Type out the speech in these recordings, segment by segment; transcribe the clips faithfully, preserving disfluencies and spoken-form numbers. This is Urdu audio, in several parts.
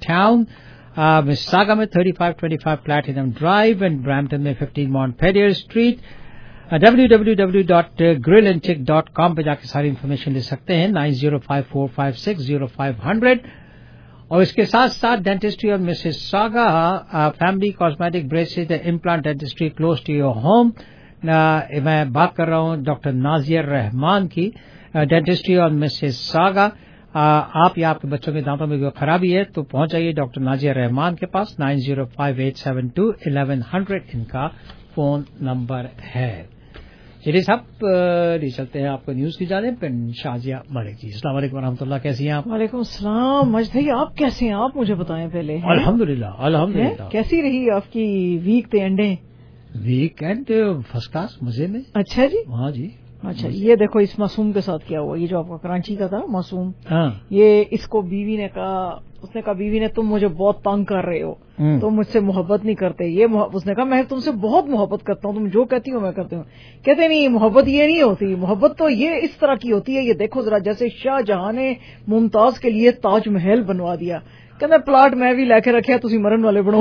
टाउन, मिसिसागा में thirty five twenty five Platinum Drive and Brampton में fifteen Montpelier Street. W W W dot grill and chick dot com पे जाकर सारी इन्फॉर्मेशन ले सकते हैं. Nine zero five four five six zero five hundred. और इसके साथ साथ डेंटिस्ट्री और Mississauga, family cosmetic braces, implant dentistry close to your home. मैं बात कर रहा हूं डॉक्टर नाजिया रहमान की, डेंटिस्ट्री और मिसिसागा. आप या आपके बच्चों के दांतों में कोई खराबी है तो पहुंच जाइए डॉक्टर नाजिया रहमान के पास. Nine zero five eight seven two eleven hundred इनका फोन नंबर है. चलिए साहब, ये चलते हैं आपको न्यूज की जानिब. शाजिया मलिक जी, अस्सलाम वालेकुम रहमतुल्लाह, कैसी हैं आप? वालेकुम सलाम मजिद भाई, आप कैसे हैं? आप मुझे बताएं पहले. अल्हम्दुलिल्लाह अल्हम्दुलिल्लाह. कैसी रही आपकी वीक ते एंडे? वीकेंड फर्स्ट क्लास, मजे में. अच्छा जी. हाँ जी. अच्छा, ये देखो इस मासूम के साथ क्या हुआ. ये जो आपका कराची का था मासूम, हाँ. ये इसको बीवी ने कहा, उसने कहा बीवी ने तुम मुझे बहुत तंग कर रहे हो, तुम मुझसे मोहब्बत नहीं करते. ये उसने कहा मैं तुमसे बहुत मोहब्बत करता हूँ, तुम जो कहती हो मैं करती हूँ. कहते नहीं, मोहब्बत ये नहीं होती, मोहब्बत तो ये इस तरह की होती है. ये देखो जरा, जैसे शाहजहां ने मुमताज के लिए ताजमहल बनवा दिया. कहते प्लाट मैं भी लेके रखे, तुम मरन वाले बनो.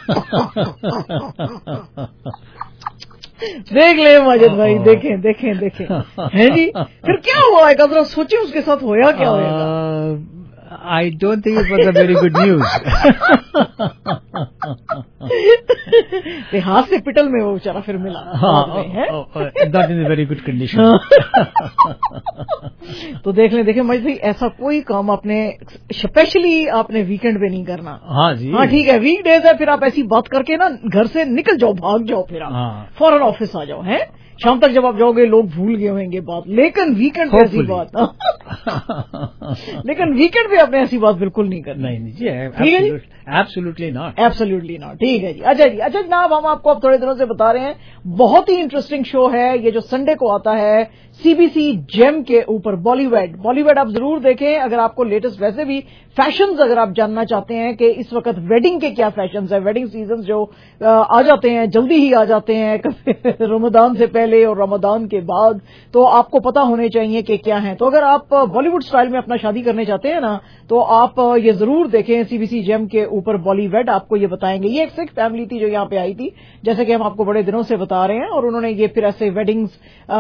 देख ले माजिद भाई, देखें देखें देखें. है जी. फिर क्या हुआ है, जरा सोचे उसके साथ होया क्या होगा. I don't think it was a very good news. हाथ से पिटल में वो बेचारा फिर मिला. Not in a very good condition. तो देख लें, देखें मजिद भाई, ऐसा कोई काम आपने स्पेशली आपने वीकेंड पे नहीं करना. हाँ जी. हाँ ठीक है, वीक डेज है, फिर आप ऐसी बात करके ना घर से निकल जाओ, भाग जाओ, फिर आप फौरन ऑफिस आ जाओ. है शाम तक जब आप जाओगे लोग भूल गए होंगे बात. लेकिन वीकेंड पे ऐसी बात लेकिन वीकेंड पे आपने ऐसी बात बिल्कुल नहीं करनी. नहीं जी, एब्सोल्युटली नॉट, एब्सोल्युटली नॉट. ठीक है जी. अच्छा जी. अच्छा जनाब, हम आपको अब थोड़े दिनों से बता रहे हैं, बहुत ही इंटरेस्टिंग शो है ये जो संडे को आता है सीबीसी जेम के ऊपर. बॉलीवुड बॉलीवुड आप जरूर देखें. अगर आपको लेटेस्ट वैसे भी फैशंस अगर आप जानना चाहते हैं कि इस वक्त वेडिंग के क्या फैशंस है, वेडिंग सीजन जो आ जाते हैं, जल्दी ही आ जाते हैं रमजान से पहले और रमजान के बाद, तो आपको पता होने चाहिए कि क्या है. तो अगर आप बॉलीवुड स्टाइल में अपना शादी करने चाहते हैं ना, तो आप ये जरूर देखें सीबीसी जेम के ऊपर बॉलीवुड. आपको ये बताएंगे. ये एक सिख फैमिली थी जो यहाँ पे आई थी, जैसे कि हम आपको बड़े दिनों से बता रहे हैं, और उन्होंने ये फिर ऐसे वेडिंग्स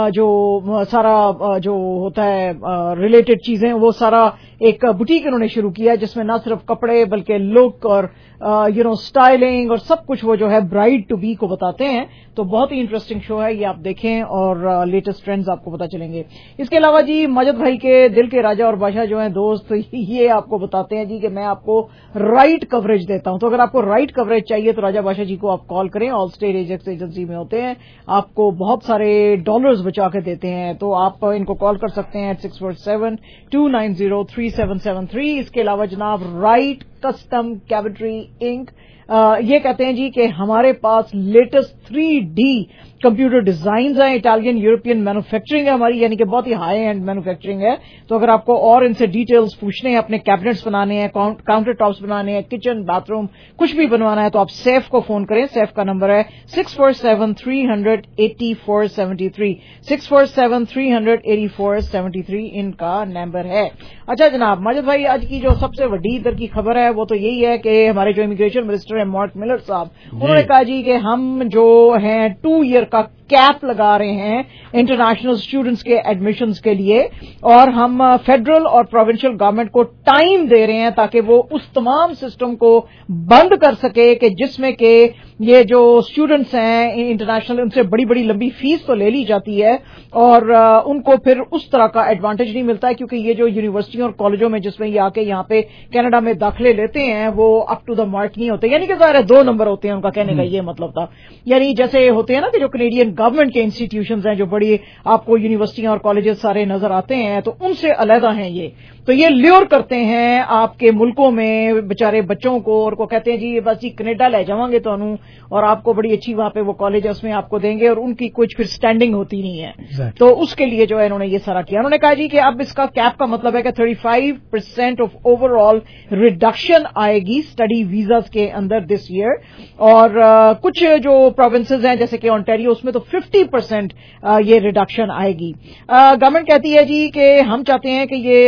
जो सारा जो होता है रिलेटेड चीजें, वो सारा एक बुटीक इन्होंने शुरू किया है जिसमें ना सिर्फ कपड़े बल्कि लुक और यू नो स्टाइलिंग और सब कुछ वो जो है ब्राइड टू बी को बताते हैं. तो बहुत ही इंटरेस्टिंग शो है ये, आप देखें और लेटेस्ट ट्रेंड्स आपको पता चलेंगे. इसके अलावा जी माजिद भाई के दिल के राजा और बादशाह जो हैं दोस्त, ये आपको बताते हैं जी कि मैं आपको राइट कवरेज देता हूं. तो अगर आपको राइट कवरेज चाहिए तो राजा बादशाह जी को आप कॉल करें. ऑल स्टेट एजेंट्स एजेंसी में होते हैं, आपको बहुत सारे डॉलर्स बचा के देते हैं. तो आप इनको कॉल कर सकते हैं six four seven two nine zero three seven seven three. इसके अलावा जनाब राइट कस्टम कैविट्री इंक, ये कहते हैं जी कि हमारे पास latest three D computer design हैं. इटालियन यूरोपियन मैन्युफैक्चरिंग है हमारी, यानी कि बहुत ही हाई एंड मैन्युफैक्चरिंग है. तो अगर आपको और इनसे डिटेल्स पूछने हैं, अपने कैबिनेट्स बनाने हैं, काउंटर टॉप्स बनाने हैं, किचन बाथरूम कुछ भी बनवाना है, तो आप सैफ को फोन करें. सैफ का नंबर है six four seven three hundred eighty four seventy three. Six four seven three hundred eighty four seventy three इनका नंबर है. अच्छा जनाब माजिद भाई, आज की जो सबसे बड़ी इधर की खबर है वो तो यही है कि हमारे जो इमिग्रेशन मिनिस्टर है मार्क मिलर साहब, उन्होंने कहा जी कि हम जो हैं टू ईयर का कैप लगा रहे हैं इंटरनेशनल स्टूडेंट्स के एडमिशन्स के लिए, और हम फेडरल और प्रोविंशियल गवर्नमेंट को टाइम दे रहे हैं ताकि वो उस तमाम सिस्टम को बंद कर सके कि जिसमें कि ये जो स्टूडेंट्स हैं इंटरनेशनल, उनसे बड़ी बड़ी लंबी फीस तो ले ली जाती है और उनको फिर उस तरह का एडवांटेज नहीं मिलता है, क्योंकि ये जो यूनिवर्सिटियों और कॉलेजों में जिसमें ये आके यहाँ पे कनाडा में दाखिले लेते हैं वो अप टू द मार्क नहीं होते. यानी कि ज़ाहिर है दो नंबर होते हैं, उनका कहने का ये मतलब था. यानी जैसे होते हैं ना कि जो कनेडियन गवर्नमेंट के इंस्टीट्यूशंस हैं, जो बड़ी आपको यूनिवर्सिटियां और कॉलेजेस सारे नजर आते हैं, तो उनसे अलहदा हैं ये. तो ये ल्योर करते हैं आपके मुल्कों में बेचारे बच्चों को, और को कहते हैं जी बस जी कनेडा ले जावांगे तो अनु, और आपको बड़ी अच्छी वहां पे वो कॉलेज उसमें आपको देंगे, और उनकी कुछ फिर स्टैंडिंग होती नहीं है. exactly. तो उसके लिए जो है इन्होंने ये सारा किया. उन्होंने कहा जी कि अब इसका कैप का मतलब है कि thirty five percent of overall reduction आएगी स्टडी वीजास के अंदर दिस ईयर, और uh, कुछ जो प्रोविंसेस हैं जैसे कि ऑन्टेरियो, उसमें तो फिफ्टी परसेंट ये रिडक्शन आएगी. गवर्नमेंट कहती है जी कि हम चाहते हैं कि ये तमाम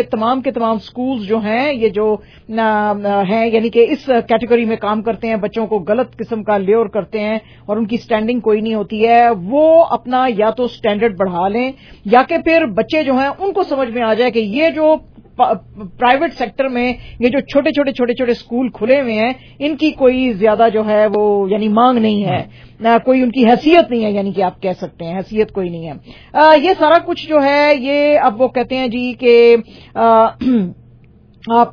کے تمام سکولز جو ہیں یہ جو ہیں یعنی کہ اس کیٹیگری میں کام کرتے ہیں, بچوں کو غلط قسم کا لیور کرتے ہیں اور ان کی سٹینڈنگ کوئی نہیں ہوتی ہے, وہ اپنا یا تو سٹینڈرڈ بڑھا لیں یا کہ پھر بچے جو ہیں ان کو سمجھ میں آ جائے کہ یہ جو پرائیویٹ سیکٹر میں یہ جو چھوٹے چھوٹے چھوٹے چھوٹے اسکول کھلے ہوئے ہیں ان کی کوئی زیادہ جو ہے وہ یعنی مانگ نہیں ہے, نہ کوئی ان کی حیثیت نہیں ہے, یعنی کہ آپ کہہ سکتے ہیں حیثیت کوئی نہیں ہے. آ, یہ سارا کچھ جو ہے یہ اب وہ کہتے ہیں جی کہ آ, آپ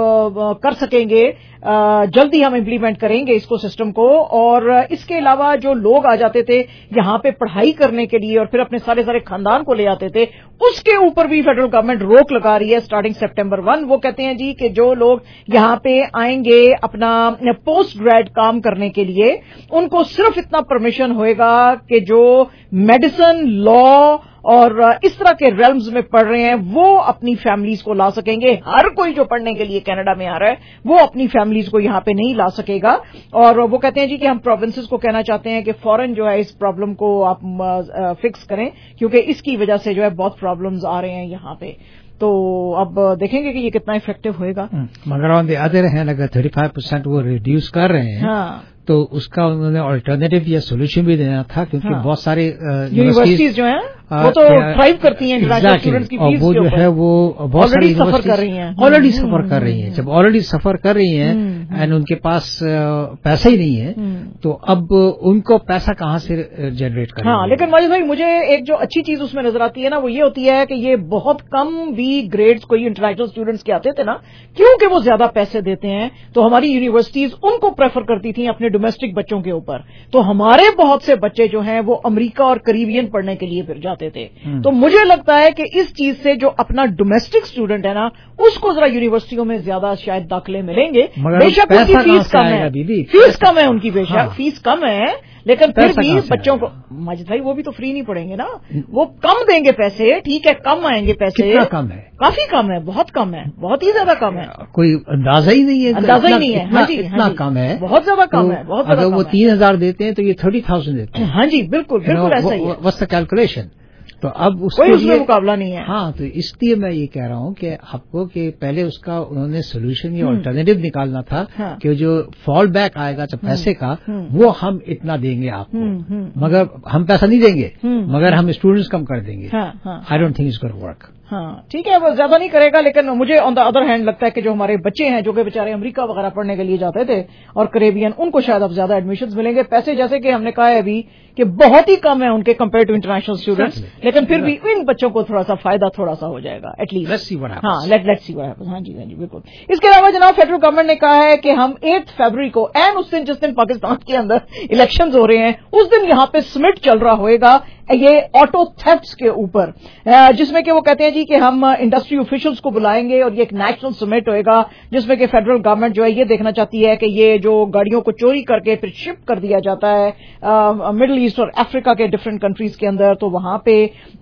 کر سکیں گے, جلدی ہم امپلیمنٹ کریں گے اس کو سسٹم کو. اور اس کے علاوہ جو لوگ آ جاتے تھے یہاں پہ پڑھائی کرنے کے لیے اور پھر اپنے سارے سارے خاندان کو لے آتے تھے, اس کے اوپر بھی فیڈرل گورنمنٹ روک لگا رہی ہے اسٹارٹنگ سپٹمبر ون. وہ کہتے ہیں جی کہ جو لوگ یہاں پہ آئیں گے اپنا پوسٹ گریڈ کام کرنے کے لیے ان کو صرف اتنا پرمیشن ہوئے گا کہ جو میڈیسن, لا اور اس طرح کے ریلمز میں پڑھ رہے ہیں وہ اپنی فیملیز کو لا سکیں گے. ہر کوئی جو پڑھنے کے لیے کینیڈا میں آ رہا ہے وہ اپنی فیملیز کو یہاں پہ نہیں لا سکے گا. اور وہ کہتے ہیں جی کہ ہم پروونسز کو کہنا چاہتے ہیں کہ فوراً جو ہے اس پرابلم کو آپ فکس کریں کیونکہ اس کی وجہ سے جو ہے بہت پرابلمز آ رہے ہیں یہاں پہ. تو اب دیکھیں گے کہ یہ کتنا افیکٹو ہوئے گا. مگر آن دی ادر ہینڈ اگر تھرٹی فائیو پرسینٹ وہ ریڈیوس کر رہے ہیں تو اس کا انہوں نے آلٹرنیٹو یا سولوشن بھی دینا تھا کیونکہ بہت سارے یونیورسٹیز جو ہیں وہ تو ڈرائیو کرتی ہیں انٹرنیشنل اسٹوڈنٹس کی فیس وہ جو ہے وہ بہت ساری سفر کر رہی ہیں آلریڈی سفر کر رہی ہیں. جب آلریڈی سفر کر رہی ہیں اینڈ ان کے پاس پیسہ ہی نہیں ہے تو اب ان کو پیسہ کہاں سے جنریٹ کریں. ہاں لیکن ماجد بھائی مجھے ایک جو اچھی چیز اس میں نظر آتی ہے نا وہ یہ ہوتی ہے کہ یہ بہت کم بھی گریڈز کوئی انٹرنیشنل اسٹوڈنٹس کے آتے تھے نا کیونکہ وہ زیادہ پیسے دیتے ہیں تو ہماری یونیورسٹیز ان کو پریفر کرتی تھیں اپنے ڈومیسٹک بچوں کے اوپر. تو ہمارے بہت سے بچے جو ہیں وہ امریکہ اور کریبین پڑھنے کے لیے پھر جاتے تھے. تو مجھے لگتا ہے کہ اس چیز سے جو اپنا ڈومیسٹک اسٹوڈنٹ ہے نا اس کو ذرا یونیورسٹیوں میں زیادہ شاید داخلے ملیں گے. بے شک ان کی فیس کم ہے, فیس کم ہے ان کی, بے شک فیس کم ہے لیکن پھر بھی بچوں کو ماجد بھائی وہ بھی تو فری نہیں پڑیں گے نا, وہ کم دیں گے پیسے. ٹھیک ہے کم آئیں گے پیسے, کم ہے, کافی کم ہے, بہت کم ہے, بہت ہی زیادہ کم ہے, کوئی اندازہ ہی نہیں ہے, اندازہ ہی نہیں ہے, اتنا کم ہے, بہت زیادہ کم ہے, بہت اگر وہ تین ہزار دیتے ہیں تو یہ تھرٹی تھاؤزینڈ دیتے ہیں. ہاں جی بالکل بالکل ایسا ہی ہے. What's the calculation. تو اب اس کوئی اس میں مقابلہ نہیں ہے. ہاں تو اس لیے میں یہ کہہ رہا ہوں کہ آپ کو کہ پہلے اس کا انہوں نے سولوشن یا آلٹرنیٹو نکالنا تھا کہ جو فال بیک آئے گا جب پیسے کا وہ ہم اتنا دیں گے آپ کو, مگر ہم پیسہ نہیں دیں گے مگر ہم اسٹوڈنٹس کم کر دیں گے. I don't think it's gonna work. ہاں ٹھیک ہے وہ زیادہ نہیں کرے گا لیکن مجھے آن دا ادر ہینڈ لگتا ہے کہ جو ہمارے بچے ہیں جو کہ بیچارے امریکہ وغیرہ پڑھنے کے لیے جاتے تھے اور کریبین ان کو شاید اب زیادہ ایڈمیشنز ملیں گے. پیسے جیسے کہ ہم نے کہا ہے ابھی کہ بہت ہی کم ہے ان کے کمپیئر ٹو انٹرنیشنل اسٹوڈنٹس, لیکن پھر بھی ان بچوں کو تھوڑا سا فائدہ تھوڑا سا ہو جائے گا ایٹ لیسٹ. ہاں لیٹ لیٹ سی واٹ. ہاں جی ہاں جی بالکل. اس کے علاوہ جناب فیڈرل گورنمنٹ نے کہا ہے کہ ہم ایٹ فیبرری کو اینڈ اس دن جس دن پاکستان کے اندر الیکشنز ہو رہے ہیں اس دن یہاں پہ سمٹ چل رہا ہوئے گا یہ آٹو تھیفٹس کے اوپر, جس میں کہ وہ کہتے ہیں جی کہ ہم انڈسٹری آفیشلز کو بلائیں گے اور یہ ایک نیشنل سمٹ ہوئے گا جس میں کہ فیڈرل گورنمنٹ جو ہے یہ دیکھنا چاہتی ہے کہ یہ جو گاڑیوں کو چوری کر کے پھر شپ کر دیا جاتا ہے مڈل ایسٹ اور افریقہ کے ڈفرینٹ کنٹریز کے اندر, تو وہاں پہ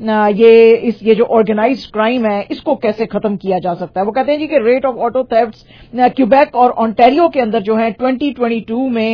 یہ اس یہ جو آرگنائزڈ کرائم ہے اس کو کیسے ختم کیا جا سکتا ہے. وہ کہتے ہیں جی کہ rate of auto thefts Quebec اور آنٹیریو کے اندر جو ہے ٹوئنٹی ٹوئنٹی ٹو میں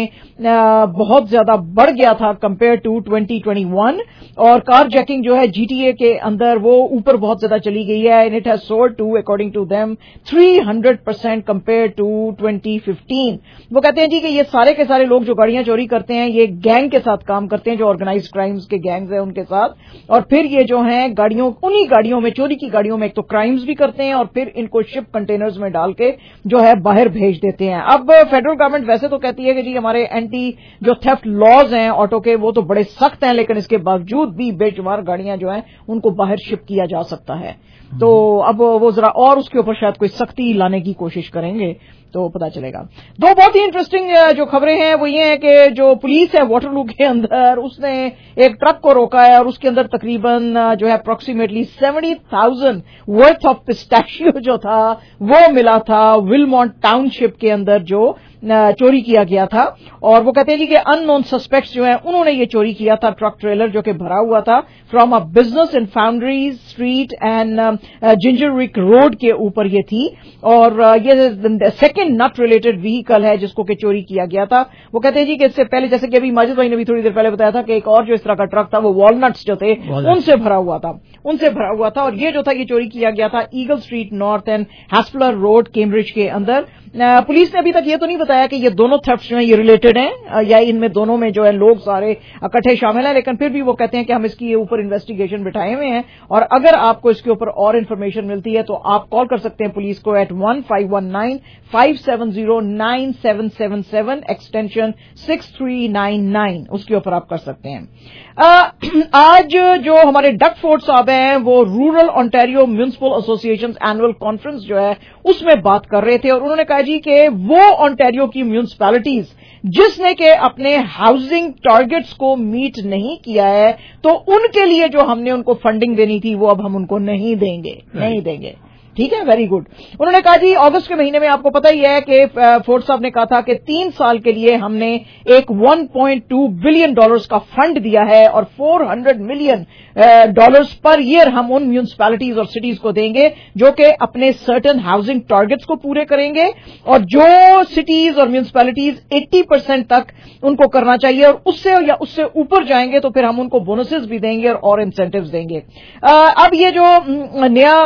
بہت زیادہ بڑھ گیا تھا compare to twenty twenty one, اور کار جیکنگ جو ہے جی ٹی اے کے اندر وہ اوپر بہت زیادہ چلی گئی ہے. And it has soared to according to them three hundred percent compare to twenty fifteen. وہ کہتے ہیں جی کہ یہ سارے کے سارے لوگ جو گاڑیاں چوری کرتے ہیں یہ گینگ کے ساتھ کام کرتے ہیں, جو آرگنائزڈ کرائمز کے گینگز ہیں ان کے ساتھ, اور پھر یہ جو ہیں گاڑیوں انہی گاڑیوں میں چوری کی گاڑیوں میں ایک تو کرائمز بھی کرتے ہیں اور پھر ان کو شپ کنٹینرز میں ڈال کے جو ہے باہر بھیج دیتے ہیں. اب فیڈرل گورنمنٹ ویسے تو کہتی ہے کہ جی ہمارے اینٹی جو تھیفٹ لاز ہیں آٹو کے وہ تو بڑے سخت ہیں, لیکن اس کے باوجود بھی بے شمار گاڑیاں جو ہیں ان کو باہر شپ کیا جا سکتا ہے. تو اب وہ ذرا اور اس کے اوپر شاید کوئی سختی لانے کی کوشش کریں گے تو پتا چلے گا. دو بہت ہی انٹرسٹنگ جو خبریں ہیں وہ یہ ہیں کہ جو پولیس ہے واٹرلو کے اندر اس نے ایک ٹرک کو روکا ہے اور اس کے اندر تقریباً جو ہے approximately seventy thousand worth of pistachio جو تھا وہ ملا تھا ولمونٹ ٹاؤن شپ کے اندر جو चोरी किया गया था। और वो कहते हैं जी कि अननोन सस्पेक्ट्स जो हैं उन्होंने ये चोरी किया था ट्रक ट्रेलर जो कि भरा हुआ था from a business in Foundry Street and Gingerich Road के ऊपर ये थी। और ये सेकंड नट रिलेटेड व्हीकल है जिसको कि चोरी किया गया था। वो कहते हैं जी कि इससे पहले, जैसे कि अभी माजिद भाई ने भी थोड़ी देर पहले बताया था कि एक और जो इस तरह का ट्रक था वो वॉलनट्स जो थे उनसे भरा हुआ था उनसे भरा हुआ था और ये जो था ये चोरी किया गया था Eagle Street North and Hespeler Road Cambridge के अंदर। पुलिस ने अभी तक ये तो नहीं बताया कि ये दोनों थेफ्ट्स जो हैं ये रिलेटेड हैं या इनमें दोनों में जो है लोग सारे इकट्ठे शामिल हैं, लेकिन फिर भी वो कहते हैं कि हम इसकी ऊपर इन्वेस्टिगेशन बिठाए हुए हैं और अगर आपको इसके ऊपर और इन्फॉर्मेशन मिलती है तो आप कॉल कर सकते हैं पुलिस को eight one five one nine five seven zero nine seven seven seven extension six three nine nine, उसके ऊपर आप कर सकते हैं। आ, आज जो हमारे डग फोर्ड साहब हैं वो rural Ontario municipal association annual conference जो है उसमें बात कर रहे थे और उन्होंने कहा जी कि वो ओंटारियो की म्युनिसिपैलिटीज जिसने के अपने हाउसिंग टारगेट्स को मीट नहीं किया है तो उनके लिए जो हमने उनको फंडिंग देनी थी वो अब हम उनको नहीं देंगे नहीं देंगे ठीक है, वेरी गुड। उन्होंने कहा जी अगस्त के महीने में आपको पता ही है कि फोर्ड साहब ने कहा था कि तीन साल के लिए हमने एक one point two billion dollars का फंड दिया है और four hundred million dollars per year हम उन म्यूनिसिपैलिटीज और सिटीज को देंगे जो कि अपने सर्टेन हाउसिंग टारगेट्स को पूरे करेंगे और जो सिटीज और म्यूनिसिपैलिटीज अस्सी परसेंट तक उनको करना चाहिए और उससे या उससे ऊपर जाएंगे तो फिर हम उनको बोनसेस भी देंगे और, और इंसेंटिव्स देंगे। अब ये जो नया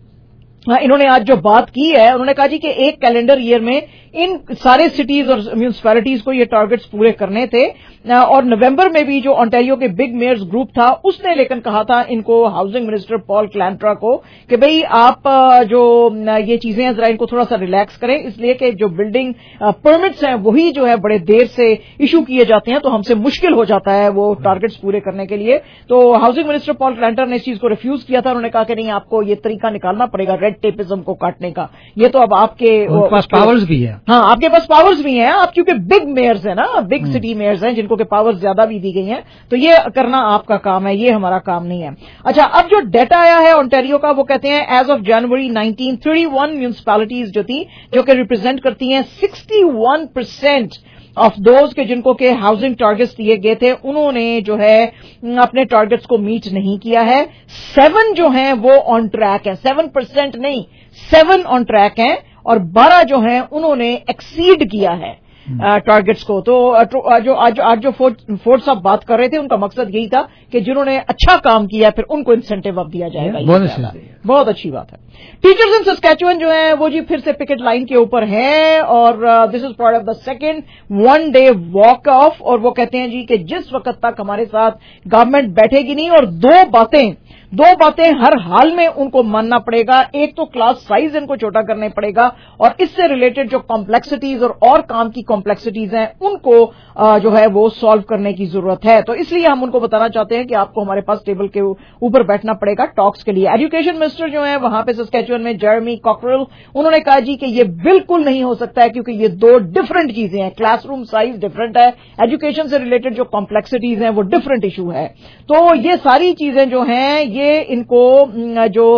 इन्होंने आज जो बात की है उन्होंने कहा जी कि एक कैलेंडर ईयर में इन सारे सिटीज और म्यूनिसिपैलिटीज को ये टारगेट्स पूरे करने थे और नवंबर में भी जो ओंटारियो के बिग मेयर्स ग्रुप था उसने लेकिन कहा था इनको हाउसिंग मिनिस्टर पॉल क्लैंट्रा को कि भाई आप जो ये चीजें हैं जरा इनको थोड़ा सा रिलैक्स करें, इसलिए कि जो बिल्डिंग परमिट्स हैं वही जो है बड़े देर से इशू किए जाते हैं तो हमसे मुश्किल हो जाता है वो टारगेट्स पूरे करने के लिए। तो हाउसिंग मिनिस्टर पॉल क्लैंट्रा ने इस चीज को रिफ्यूज किया था। उन्होंने कहा कि नहीं, आपको ये तरीका निकालना पड़ेगा रेड टेपिज्म को काटने का, ये तो अब आपके पास पावर्स भी है। हाँ, आपके पास पावर्स भी हैं, आप क्योंकि बिग मेयर्स हैं ना, बिग सिटी मेयर्स हैं जिनको के पावर्स ज्यादा भी दी गई हैं, तो ये करना आपका काम है, ये हमारा काम नहीं है। अच्छा, अब जो डेटा आया है ओंटारियो का वो कहते हैं as of January nineteen thirty one municipalities जो थी जो कि रिप्रेजेंट करती हैं sixty one percent of those के जिनको के हाउसिंग टारगेट्स दिए गए थे उन्होंने जो है अपने टारगेट्स को मीट नहीं किया है। सेवन जो हैं वो ऑन ट्रैक है, सेवन परसेंट नहीं, सेवन ऑन ट्रैक हैं और बारह जो हैं उन्होंने एक्सीड किया है टारगेट्स को। तो जो आज आज जो फोर्ड साहब बात कर रहे थे उनका मकसद यही था कि जिन्होंने अच्छा काम किया फिर उनको इंसेंटिव अब दिया जाएगा। बहुत अच्छी बात है। टीचर्स इन सस्कैचुअन जो है वो जी फिर से पिकेट लाइन के ऊपर है और this is part of the second one day walk off. और वो कहते हैं जी कि जिस वक्त तक हमारे साथ गवर्नमेंट बैठेगी नहीं और दो बातें दो बातें हर हाल में उनको मानना पड़ेगा। एक तो क्लास साइज इनको छोटा करने पड़ेगा और इससे रिलेटेड जो कॉम्प्लेक्सिटीज और, और काम की कॉम्प्लेक्सिटीज हैं उनको आ, जो है वो सॉल्व करने की जरूरत है। तो इसलिए हम उनको बताना चाहते हैं कि आपको हमारे पास टेबल के ऊपर बैठना पड़ेगा टॉक्स के लिए। एजुकेशन मिनिस्टर जो है वहां पे सस्कैचुअन में जेरेमी कॉकरेल, उन्होंने कहा जी कि ये बिल्कुल नहीं हो सकता है क्योंकि ये दो डिफरेंट चीजें हैं, क्लासरूम साइज डिफरेंट है, एजुकेशन से रिलेटेड जो कॉम्प्लेक्सिटीज हैं वो डिफरेंट इशू है। तो ये सारी चीजें जो हैं ये इनको जो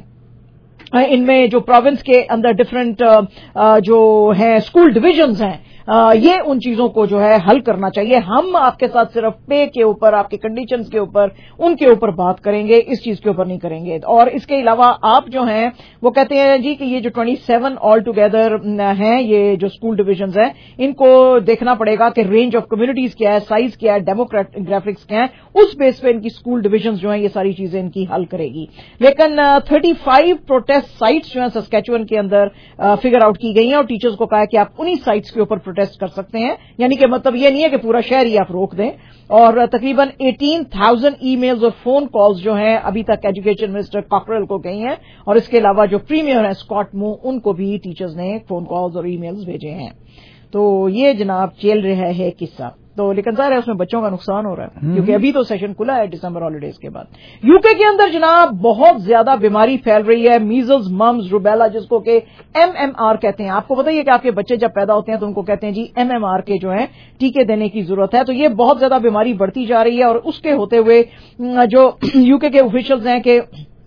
इनमें जो प्रोविंस के अंदर डिफरेंट जो है स्कूल डिविजन्स हैं आ, ये उन चीजों को जो है हल करना चाहिए। हम आपके साथ सिर्फ पे के ऊपर, आपके कंडीशंस के ऊपर, उनके ऊपर बात करेंगे, इस चीज के ऊपर नहीं करेंगे। और इसके अलावा आप जो हैं वो कहते हैं जी कि ये जो सत्ताईस ऑल टुगेदर हैं ये जो स्कूल डिविजन्स हैं इनको देखना पड़ेगा कि रेंज ऑफ कम्युनिटीज क्या है, साइज क्या है, डेमोग्राफिक्स क्या है, उस बेस पे इनकी स्कूल डिविजन्स जो हैं ये सारी चीजें इनकी हल करेगी। लेकिन थर्टी फाइव प्रोटेस्ट साइट्स जो हैं सस्कैचुअन के अंदर फिगर आउट की गई हैं और टीचर्स को कहा है कि आप उन्हीं साइट्स के ऊपर प्रोटेस्ट कर सकते हैं, यानी कि मतलब ये नहीं है कि पूरा शहर ही आप रोक दें। और तकरीबन अठारह हज़ार ईमेल्स और फोन कॉल्स जो हैं अभी तक एजुकेशन मिनिस्टर कॉकरेल को गई हैं और इसके अलावा जो प्रीमियर है स्कॉट मू उनको भी टीचर्स ने फोन कॉल्स और ईमेल्स भेजे हैं। तो ये जनाब चल रहा है किस्सा। तो लेकिन ज़ाहिर है उसमें बच्चों का नुकसान हो रहा है क्योंकि अभी तो सेशन खुला है दिसंबर हॉलीडेज के बाद। यूके के अंदर जनाब बहुत ज्यादा बीमारी फैल रही है, मीजल्स, मम्स, रूबेला, जिसको कि एमएमआर कहते हैं। आपको पता ही है कि आपके बच्चे जब पैदा होते हैं तो उनको कहते हैं जी एमएमआर के जो है टीके देने की जरूरत है। तो ये बहुत ज्यादा बीमारी बढ़ती जा रही है और उसके होते हुए जो यूके के ऑफिशियल्स हैं कि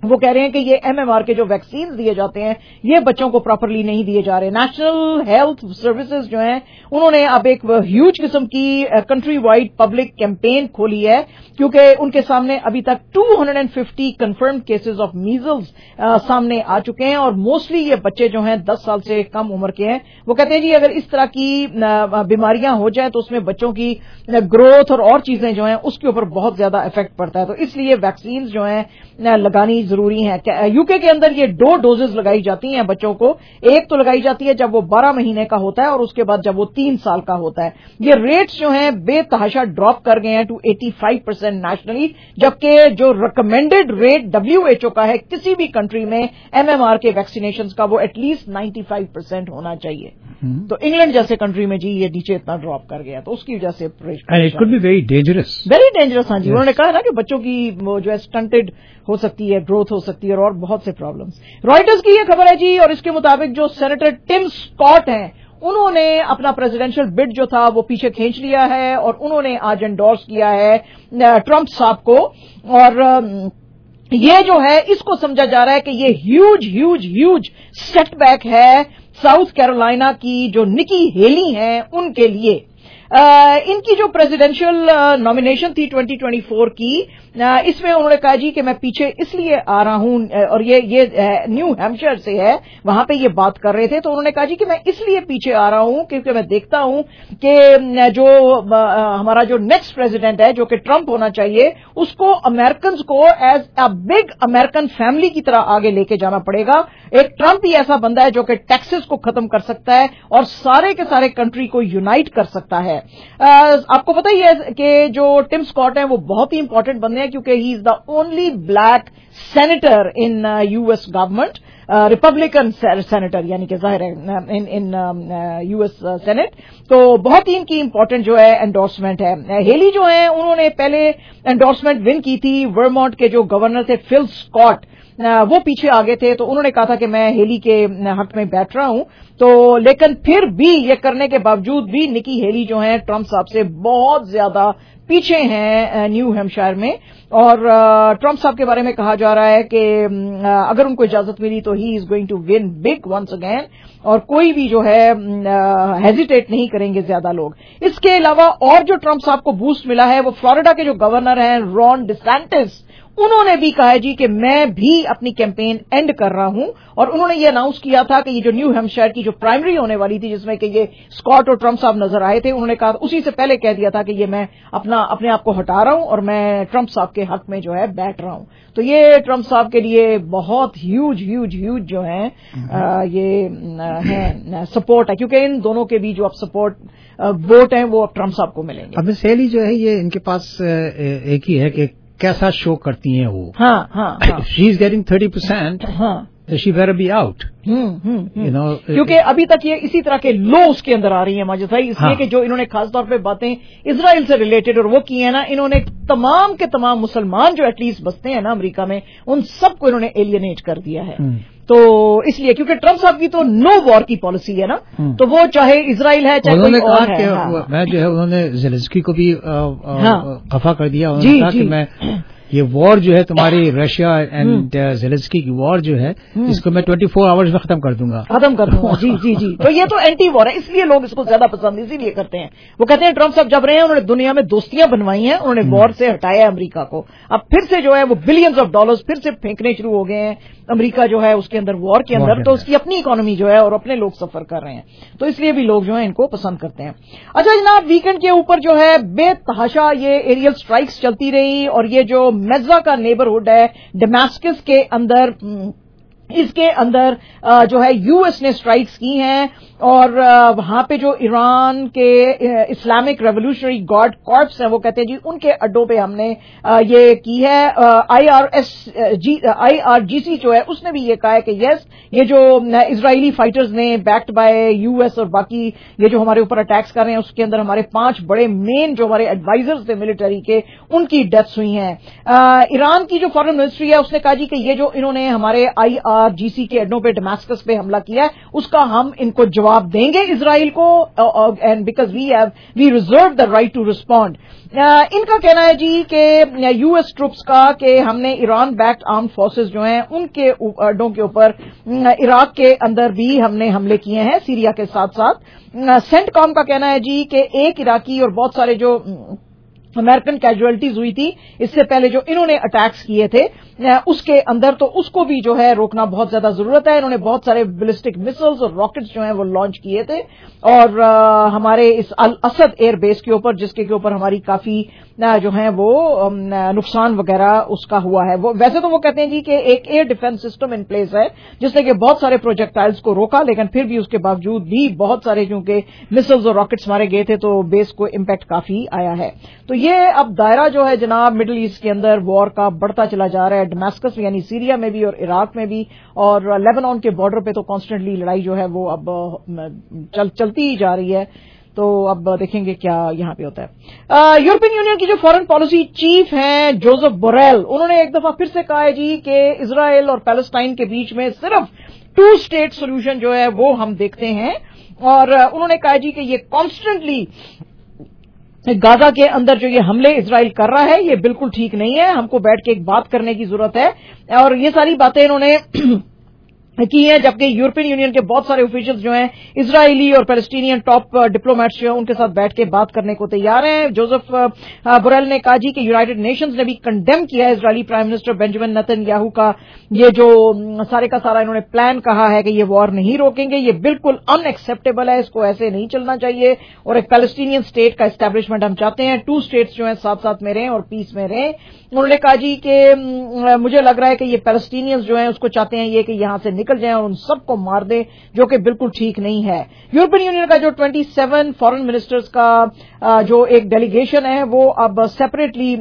وہ کہہ رہے ہیں کہ یہ ایم ایم آر کے جو ویکسین دیے جاتے ہیں یہ بچوں کو پراپرلی نہیں دیے جا رہے. نیشنل ہیلتھ سروسز جو ہیں انہوں نے اب ایک ہیوج قسم کی کنٹری وائڈ پبلک کیمپین کھولی ہے کیونکہ ان کے سامنے ابھی تک دو سو پچاس کنفرم کیسز آف میزلز سامنے آ چکے ہیں اور موسٹلی یہ بچے جو ہیں دس سال سے کم عمر کے ہیں. وہ کہتے ہیں جی اگر اس طرح کی بیماریاں ہو جائیں تو اس میں بچوں کی گروتھ اور اور چیزیں جو ہیں اس کے اوپر بہت زیادہ افیکٹ پڑتا ہے. تو اس لیے ویکسینز جو ہیں لگانی ضروری ہے. یو کے کے اندر یہ دو ڈوزز لگائی جاتی ہیں بچوں کو. ایک تو لگائی جاتی ہے جب وہ بارہ مہینے کا ہوتا ہے اور اس کے بعد جب وہ تین سال کا ہوتا ہے. یہ ریٹس جو ہیں بے تحاشا ڈراپ کر گئے ہیں two eighty five percent nationally, جبکہ جو recommended rate W H O کا ہے کسی بھی کنٹری میں ایم ایم آر کے ویکسینیشن کا وہ at least ninety five percent ہونا چاہیے. تو انگلینڈ جیسے کنٹری میں جی یہ نیچے اتنا ڈراپ کر گیا تو اس کی وجہ سے it could be very dangerous very dangerous. ہاں جی انہوں نے کہا نا کہ بچوں کی وہ جو ہے اسٹنٹڈ ہو سکتی ہے, گروتھ ہو سکتی ہے اور بہت سے پرابلمس. رائٹرز کی یہ خبر ہے جی اور اس کے مطابق جو سینیٹر ٹم اسکاٹ ہیں انہوں نے اپنا پریزیڈینشل بڈ جو تھا وہ پیچھے کھینچ لیا ہے اور انہوں نے آج انڈورس کیا ہے ٹرمپ صاحب کو. اور یہ جو ہے اس کو سمجھا جا رہا ہے کہ یہ huge huge huge setback ہے ساؤتھ کیرولینا کی جو نکی ہیلی ہیں ان کے لیے. ان کی جو پریزیڈینشیل نامینیشن تھی ٹوئنٹی ٹوئنٹی فور کی اس میں انہوں نے کہا جی کہ میں پیچھے اس لیے آ رہا ہوں اور یہ یہ نیو ہیمپشائر سے ہے وہاں پہ یہ بات کر رہے تھے تو انہوں نے کہا جی کہ میں اس لیے پیچھے آ رہا ہوں کیونکہ میں دیکھتا ہوں کہ جو ہمارا جو نیکسٹ پریزیڈنٹ ہے جو کہ ٹرمپ ہونا چاہیے اس کو امریکنز کو as a big American family کی طرح آگے لے کے جانا پڑے گا. ایک ٹرمپ ہی ایسا بندہ ہے جو کہ ٹیکسز کو ختم کر سکتا ہے اور سارے کے سارے کنٹری کو یونائٹ کر سکتا ہے. آپ کو پتہ ہی ہے کہ جو ٹم اسکاٹ ہیں وہ بہت ہی امپورٹنٹ بندے ہیں کیونکہ he is the only black senator in U S government, Republican senator یعنی کہ ظاہر ہے ان یو ایس سینٹ. تو بہت ہی ان کی امپورٹنٹ جو ہے انڈورسمنٹ ہے. ہیلی جو ہیں انہوں نے پہلے انڈورسمنٹ ون کی تھی, ورمونٹ کے جو گورنر تھے فل اسکاٹ وہ پیچھے آگے تھے تو انہوں نے کہا تھا کہ میں ہیلی کے حق میں بیٹھ رہا ہوں. تو لیکن پھر بھی یہ کرنے کے باوجود بھی نکی ہیلی جو ہیں ٹرمپ صاحب سے بہت زیادہ پیچھے ہیں نیو ہیمپشائر میں. اور ٹرمپ صاحب کے بارے میں کہا جا رہا ہے کہ اگر ان کو اجازت ملی تو he is going to win big once again اور کوئی بھی جو ہے ہیزیٹیٹ نہیں کریں گے زیادہ لوگ. اس کے علاوہ اور جو ٹرمپ صاحب کو بوسٹ ملا ہے وہ فلوریڈا کے جو گورنر ہیں رون ڈیسینٹس, انہوں نے بھی کہا ہے جی کہ میں بھی اپنی کیمپین اینڈ کر رہا ہوں. اور انہوں نے یہ اناؤنس کیا تھا کہ یہ جو نیو ہیمپشائر کی جو پرائمری ہونے والی تھی جس میں کہ یہ اسکاٹ اور ٹرمپ صاحب نظر آئے تھے, انہوں نے کہا اسی سے پہلے کہہ دیا تھا کہ یہ میں اپنا اپنے آپ کو ہٹا رہا ہوں اور میں ٹرمپ صاحب کے حق میں جو ہے بیٹھ رہا ہوں. تو یہ ٹرمپ صاحب کے لیے بہت ہیوج ہیوج ہیوج جو ہیں یہ ہے سپورٹ ہے کیونکہ ان دونوں کے بھی جو اب سپورٹ ووٹ ہیں وہ ٹرمپ صاحب کو ملیں گے. اب سیلی جو ہے یہ ان کے پاس ایک ہی ہے کہ کیسا شو کرتی ہیں وہ. ہاں ہاں she is getting thirty percent ہاں شی بیٹر بی آؤٹ. کیونکہ ابھی تک یہ اسی طرح کے لو اس کے اندر آ رہی ہیں ماجد بھائی, اس لیے کہ جو انہوں نے خاص طور پہ باتیں اسرائیل سے ریلیٹڈ اور وہ کی ہیں نا, انہوں نے تمام کے تمام مسلمان جو ایٹ لیسٹ بستے ہیں نا امریکہ میں ان سب کو انہوں نے ایلینیٹ کر دیا ہے. تو اس لیے کیونکہ ٹرمپ صاحب کی تو نو وار کی پالیسی ہے نا, تو وہ چاہے اسرائیل ہے چاہے کوئی اور ہے. میں جو ہے انہوں نے زیلنسکی کو بھی خفا کر دیا, انہوں نے کہا کہ میں یہ وار جو ہے تمہاری رشیا اینڈ زیلنسکی کی وار جو ہے اس کو میں ٹوئنٹی فور آورز میں ختم کر دوں گا ختم کر دوں گا جی جی جی تو یہ تو اینٹی وار ہے, اس لیے لوگ اس کو زیادہ پسند اسی لیے کرتے ہیں. وہ کہتے ہیں ٹرمپ صاحب جب رہے ہیں انہوں نے دنیا میں دوستیاں بنوائی ہیں, انہوں نے وار سے ہٹایا امریکہ کو, اب پھر سے جو ہے وہ بلینز آف ڈالرز پھر سے پھینکنے شروع ہو گئے ہیں امریکہ جو ہے اس کے اندر وار کے اندر, تو اس کی اپنی اکانومی جو ہے اور اپنے لوگ سفر کر رہے ہیں, تو اس لیے بھی لوگ جو ہیں ان کو پسند کرتے ہیں. اچھا جناب, ویکینڈ کے اوپر جو ہے بے تحاشا یہ ایریل سٹرائکس چلتی رہی اور یہ جو میزا کا نیبرہڈ ہے ڈماسکس کے اندر, اس کے اندر جو ہے یو ایس نے سٹرائکس کی ہیں اور وہاں پہ جو ایران کے اسلامک ریولوشنری گارڈ کارپس ہیں وہ کہتے ہیں جی ان کے اڈوں پہ ہم نے یہ کی ہے. I R S G I R G C جو ہے اس نے بھی یہ کہا ہے کہ یس یہ جو اسرائیلی فائٹرز نے بیکڈ بائی یو ایس اور باقی یہ جو ہمارے اوپر اٹیکس کر رہے ہیں اس کے اندر ہمارے پانچ بڑے مین جو ہمارے ایڈوائزرز تھے ملٹری کے ان کی ڈیتھس ہوئی ہیں. ایران کی جو فارن منسٹری ہے اس نے کہا جی کہ یہ جو انہوں نے ہمارے آئی آر बार जीसी के अड्डों पे डमास्कस पे हमला किया है, उसका हम इनको जवाब देंगे इसराइल को, and because we have we reserve the right to respond. इनका कहना है जी कि यूएस ट्रुप्स का कि हमने ईरान बैक्ड आर्म्ड फोर्सेस जो हैं उनके अड्डों के ऊपर इराक के अंदर भी हमने हमले किए हैं सीरिया के साथ साथ। सेंटकॉम का कहना है जी कि एक इराकी और बहुत सारे जो अमेरिकन कैजुअलिटीज हुई थी इससे पहले जो इन्होंने अटैक्स किए थे उसके अंदर, तो उसको भी जो है रोकना बहुत ज्यादा जरूरत है। इन्होंने बहुत सारे बैलिस्टिक मिसाइल्स और रॉकेट्स जो हैं वो लॉन्च किए थे और आ, हमारे इस अल असद एयर बेस के ऊपर, जिसके के ऊपर हमारी काफी जो है वो नुकसान वगैरह उसका हुआ है। वो वैसे तो वो कहते हैं जी कि एक air defence system in place है जिसने कि बहुत सारे प्रोजेक्टाइल्स को रोका, लेकिन फिर भी उसके बावजूद भी बहुत सारे क्योंकि मिसाइल्स और रॉकेट्स मारे गए थे तो बेस को इम्पैक्ट काफी आया है। तो ये अब दायरा जो है जनाब मिडिल ईस्ट के अंदर वॉर का बढ़ता चला जा रहा है, डमास्कस में यानी सीरिया में भी और इराक में भी, और लेबनान के बॉर्डर पे तो कॉन्स्टेंटली लड़ाई जो है वो अब चल, चलती ही जा रही है। तो अब देखेंगे क्या यहां पे होता है। यूरोपियन यूनियन की जो फॉरेन पॉलिसी चीफ हैं जोसेफ बोरेल, उन्होंने एक दफा फिर से कहा है जी कि इजराइल और पैलेस्टाइन के बीच में सिर्फ टू स्टेट सोल्यूशन जो है वो हम देखते हैं, और उन्होंने कहा जी कि ये कॉन्स्टेंटली गाजा के अंदर जो ये हमले इजराइल कर रहा है ये बिल्कुल ठीक नहीं है, हमको बैठ के एक बात करने की जरूरत है। और ये सारी बातें इन्होंने की है, जबकि यूरोपियन यूनियन के बहुत सारे ऑफिशियल्स जो हैं इजरायली और पैलेस्टीनियन टॉप डिप्लोमेट्स जो हैं उनके साथ बैठ के बात करने को तैयार हैं। जोसेफ बोरेल ने कहा जी कि यूनाइटेड नेशंस ने भी कंडेम किया है Israeli prime minister Benjamin Netanyahu का ये जो सारे का सारा इन्होंने प्लान कहा है कि ये वॉर नहीं रोकेंगे, ये बिल्कुल अनएक्सेप्टेबल है, इसको ऐसे नहीं चलना चाहिए, और एक पैलेस्टीनियन स्टेट का एस्टैब्लिशमेंट हम चाहते हैं, टू स्टेट्स जो हैं साथ साथ में रहें और पीस में रहें। उन्होंने कहा जी कि मुझे लग रहा है कि ये पैलेस्टीनियंस जो हैं उसको चाहते हैं ये कि यहां से निकल जाएं और उन सबको मार दें, जो कि बिल्कुल ठीक नहीं है। यूरोपियन यूनियन का जो सत्ताईस फॉरेन मिनिस्टर्स का जो एक डेलीगेशन है वो अब सेपरेटली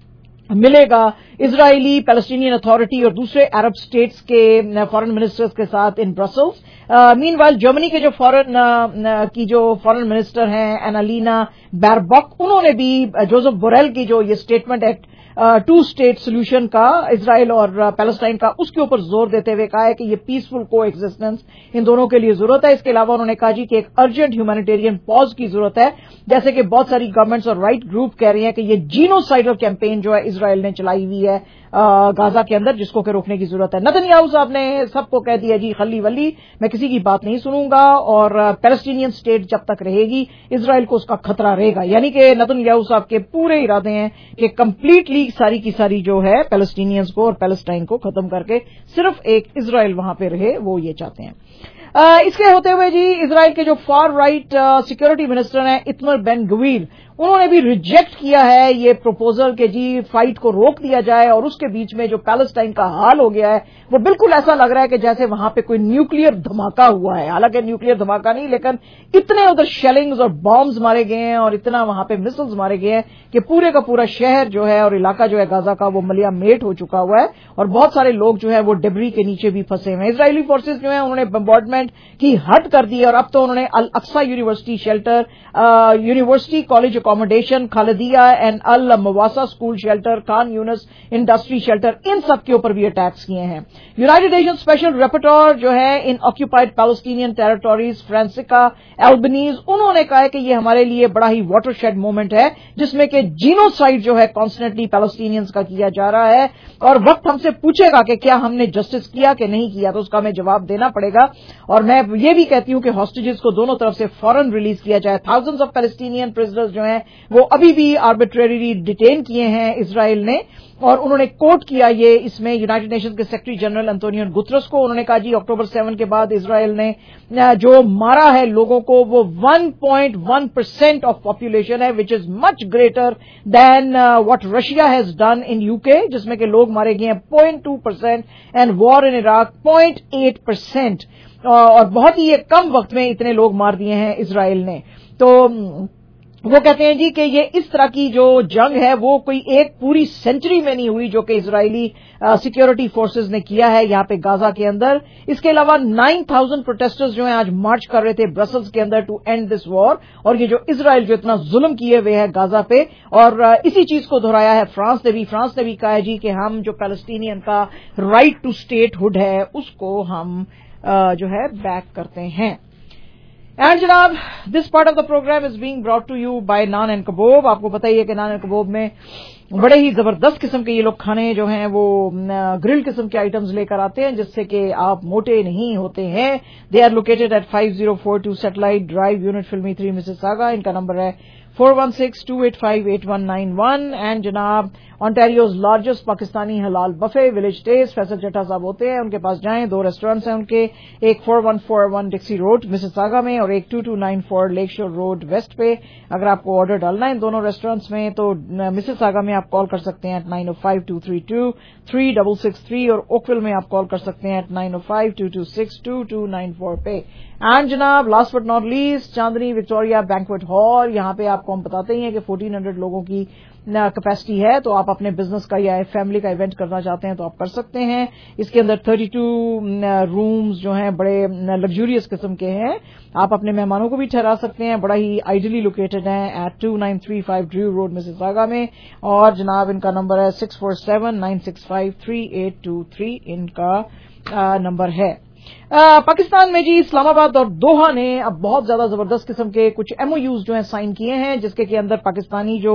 मिलेगा इजरायली, पैलेस्टीनियन अथॉरिटी और दूसरे अरब स्टेट्स के फॉरेन मिनिस्टर्स के साथ इन ब्रसल्स। मीनवाइल जर्मनी के जो फॉरेन की जो फॉरेन मिनिस्टर हैं एनालीना बैरबॉक, उन्होंने भी जोसेफ बोरेल की जो ये स्टेटमेंट है टू स्टेट सोल्यूशन का इजराइल और पैलेस्टाइन का, उसके ऊपर जोर देते हुए कहा है कि ये पीसफुल को एक्जिस्टेंस इन दोनों के लिए जरूरत है। इसके अलावा उन्होंने कहा जी कि एक अर्जेंट ह्यूमैनिटेरियन पॉज की जरूरत है, जैसे कि बहुत सारी गवर्नमेंट्स और राइट ग्रुप कह रही हैं कि ये जीनोसाइडल कैंपेन जो है इजराइल ने चलाई हुई है गाजा के अंदर, जिसको के रोकने की जरूरत है। नेतन्याहू साहब ने सबको कह दिया जी खल्ली वल्ली, मैं किसी की बात नहीं सुनूंगा, और पैलेस्टीनियन स्टेट जब तक रहेगी इजराइल को उसका खतरा रहेगा। यानी कि नेतन्याहू साहब के पूरे इरादे हैं कि कंप्लीटली सारी की सारी जो है पैलेस्टीनियंस को और पैलेस्टाइन को खत्म करके सिर्फ एक इजराइल वहां पे रहे, वो ये चाहते हैं। आ, इसके होते हुए जी इजराइल के जो फार राइट सिक्योरिटी मिनिस्टर हैं इतमर बेन गवीर, उन्होंने भी रिजेक्ट किया है ये प्रपोजल कि जी फाइट को रोक दिया जाए, और उसके बीच में जो पैलेस्टाइन का हाल हो गया है वो बिल्कुल ऐसा लग रहा है कि जैसे वहां पे कोई न्यूक्लियर धमाका हुआ है। हालांकि न्यूक्लियर धमाका नहीं, लेकिन इतने उधर शेलिंग्स और बॉम्ब्स मारे गए हैं और इतना वहां पे मिसाइल्स मारे गए हैं कि पूरे का पूरा शहर जो है और इलाका जो है गाजा का वो मलिया मेट हो चुका हुआ है, और बहुत सारे लोग जो है वो डिब्री के नीचे भी फंसे हुए हैं। इजरायली फोर्सेज जो है उन्होंने बम्बार्डमेंट की हद कर दी, और अब तो उन्होंने Al Aqsa university shelter, university college accommodation, Khalidiya and Al Mawasi school shelter, Khan Younis industry shelter, इन सब के ऊपर भी अटैक्स किए हैं। यूनाइटेड नेशन स्पेशल रेपोर्टर जो है in occupied Palestinian territories Francesca Albanese, उन्होंने कहा है कि ये हमारे लिए बड़ा ही वाटरशेड मोमेंट है, जिसमें कि जीनोसाइड जो है कॉन्स्टेंटली पैलेस्टीनियंस का किया जा रहा है, और वक्त हमसे पूछेगा कि क्या हमने जस्टिस किया कि नहीं किया, तो उसका हमें जवाब देना पड़ेगा। और मैं ये भी कहती हूं कि हॉस्टेजेस को दोनों तरफ से फौरन रिलीज किया जाए। थाउजेंड्स ऑफ पैलेस्टीनियन प्रिजनर्स जो हैं वो अभी भी आर्बिट्रेरीली डिटेन किए हैं इजराइल ने, और उन्होंने कोट किया ये इसमें यूनाइटेड नेशंस के सेक्रेटरी जनरल एंटोनियो गुतरस को। उन्होंने कहा जी अक्टूबर सात के बाद इजराइल ने जो मारा है लोगों को वो one point one percent of population है, which is much greater than what Russia has done in UK, जिसमें के लोग मारे गए हैं point two percent, and war in Iraq point eight percent, और बहुत ही कम वक्त में इतने लोग मार दिए हैं इजराइल ने। तो وہ کہتے ہیں جی کہ یہ اس طرح کی جو جنگ ہے وہ کوئی ایک پوری سینچری میں نہیں ہوئی جو کہ اسرائیلی سیکیورٹی فورسز نے کیا ہے یہاں پہ غازہ کے اندر. اس کے علاوہ نائن تھاؤزینڈ پروٹیسٹرز جو ہیں آج مارچ کر رہے تھے برسلز کے اندر ٹو اینڈ دس وار, اور یہ جو اسرائیل جو اتنا ظلم کیے ہوئے ہے غازہ پہ, اور اسی چیز کو دہرایا ہے فرانس نے بھی. فرانس نے بھی کہا ہے جی کہ ہم جو پیلسٹینین کا رائٹ ٹو اسٹیٹ ہوڈ ہے اس کو ہم جو ہے بیک کرتے ہیں. اینڈ جناب this part of the program is being brought to you by Naan and Kabob. آپ کو پتہ ہی ہے کہ نان اینڈ کبوب میں بڑے ہی زبردست قسم کے یہ لوگ کھانے جو ہیں وہ گرل قسم کے آئٹمز لے کر آتے ہیں جس سے کہ آپ موٹے نہیں ہوتے ہیں. They are located at five zero four two satellite drive unit فلمی تھری مسیساگا. ان کا نمبر ہے four one six two eight five eight one nine one. And جناب آنٹیریوز لارجسٹ پاکستانی حلال buffet village taste Faisal Chattha صاحب ہوتے ہیں, ان کے پاس جائیں. دو ریسٹورینٹس ہیں ان کے, ایک four one four one Dixie road Mississauga میں اور ایک two two nine four Lakeshore road west پہ. اگر آپ کو آرڈر ڈالنا ہے دونوں ریسٹورینٹس میں تو مسیساگا میں آپ کال کر سکتے ہیں eight nine O five two three two three double six three اور اوکول میں آپ کال کر سکتے ہیں eight nine O five two two six two two nine four پہ. اینڈ جناب last but not least Chandni Victoria banquet hall, یہاں پہ آپ کو ہم بتاتے ہیں کہ فورٹین ہنڈریڈ لوگوں کی کیپیسٹی ہے, تو آپ اپنے بزنس کا یا فیملی کا ایونٹ کرنا چاہتے ہیں تو آپ کر سکتے ہیں. اس کے اندر تھرٹی ٹو رومز جو ہیں بڑے لگژریس قسم کے ہیں, آپ اپنے مہمانوں کو بھی ٹھہرا سکتے ہیں. بڑا ہی آئیڈیلی لوکیٹڈ ہیں eight two nine three five drive road Mississauga میں, اور جناب ان کا نمبر ہے six four seven nine six five three eight two three ان کا نمبر ہے. پاکستان میں جی اسلام آباد اور دوحہ نے اب بہت زیادہ زبردست قسم کے کچھ ایم او یوز جو ہیں سائن کیے ہیں جس کے اندر پاکستانی جو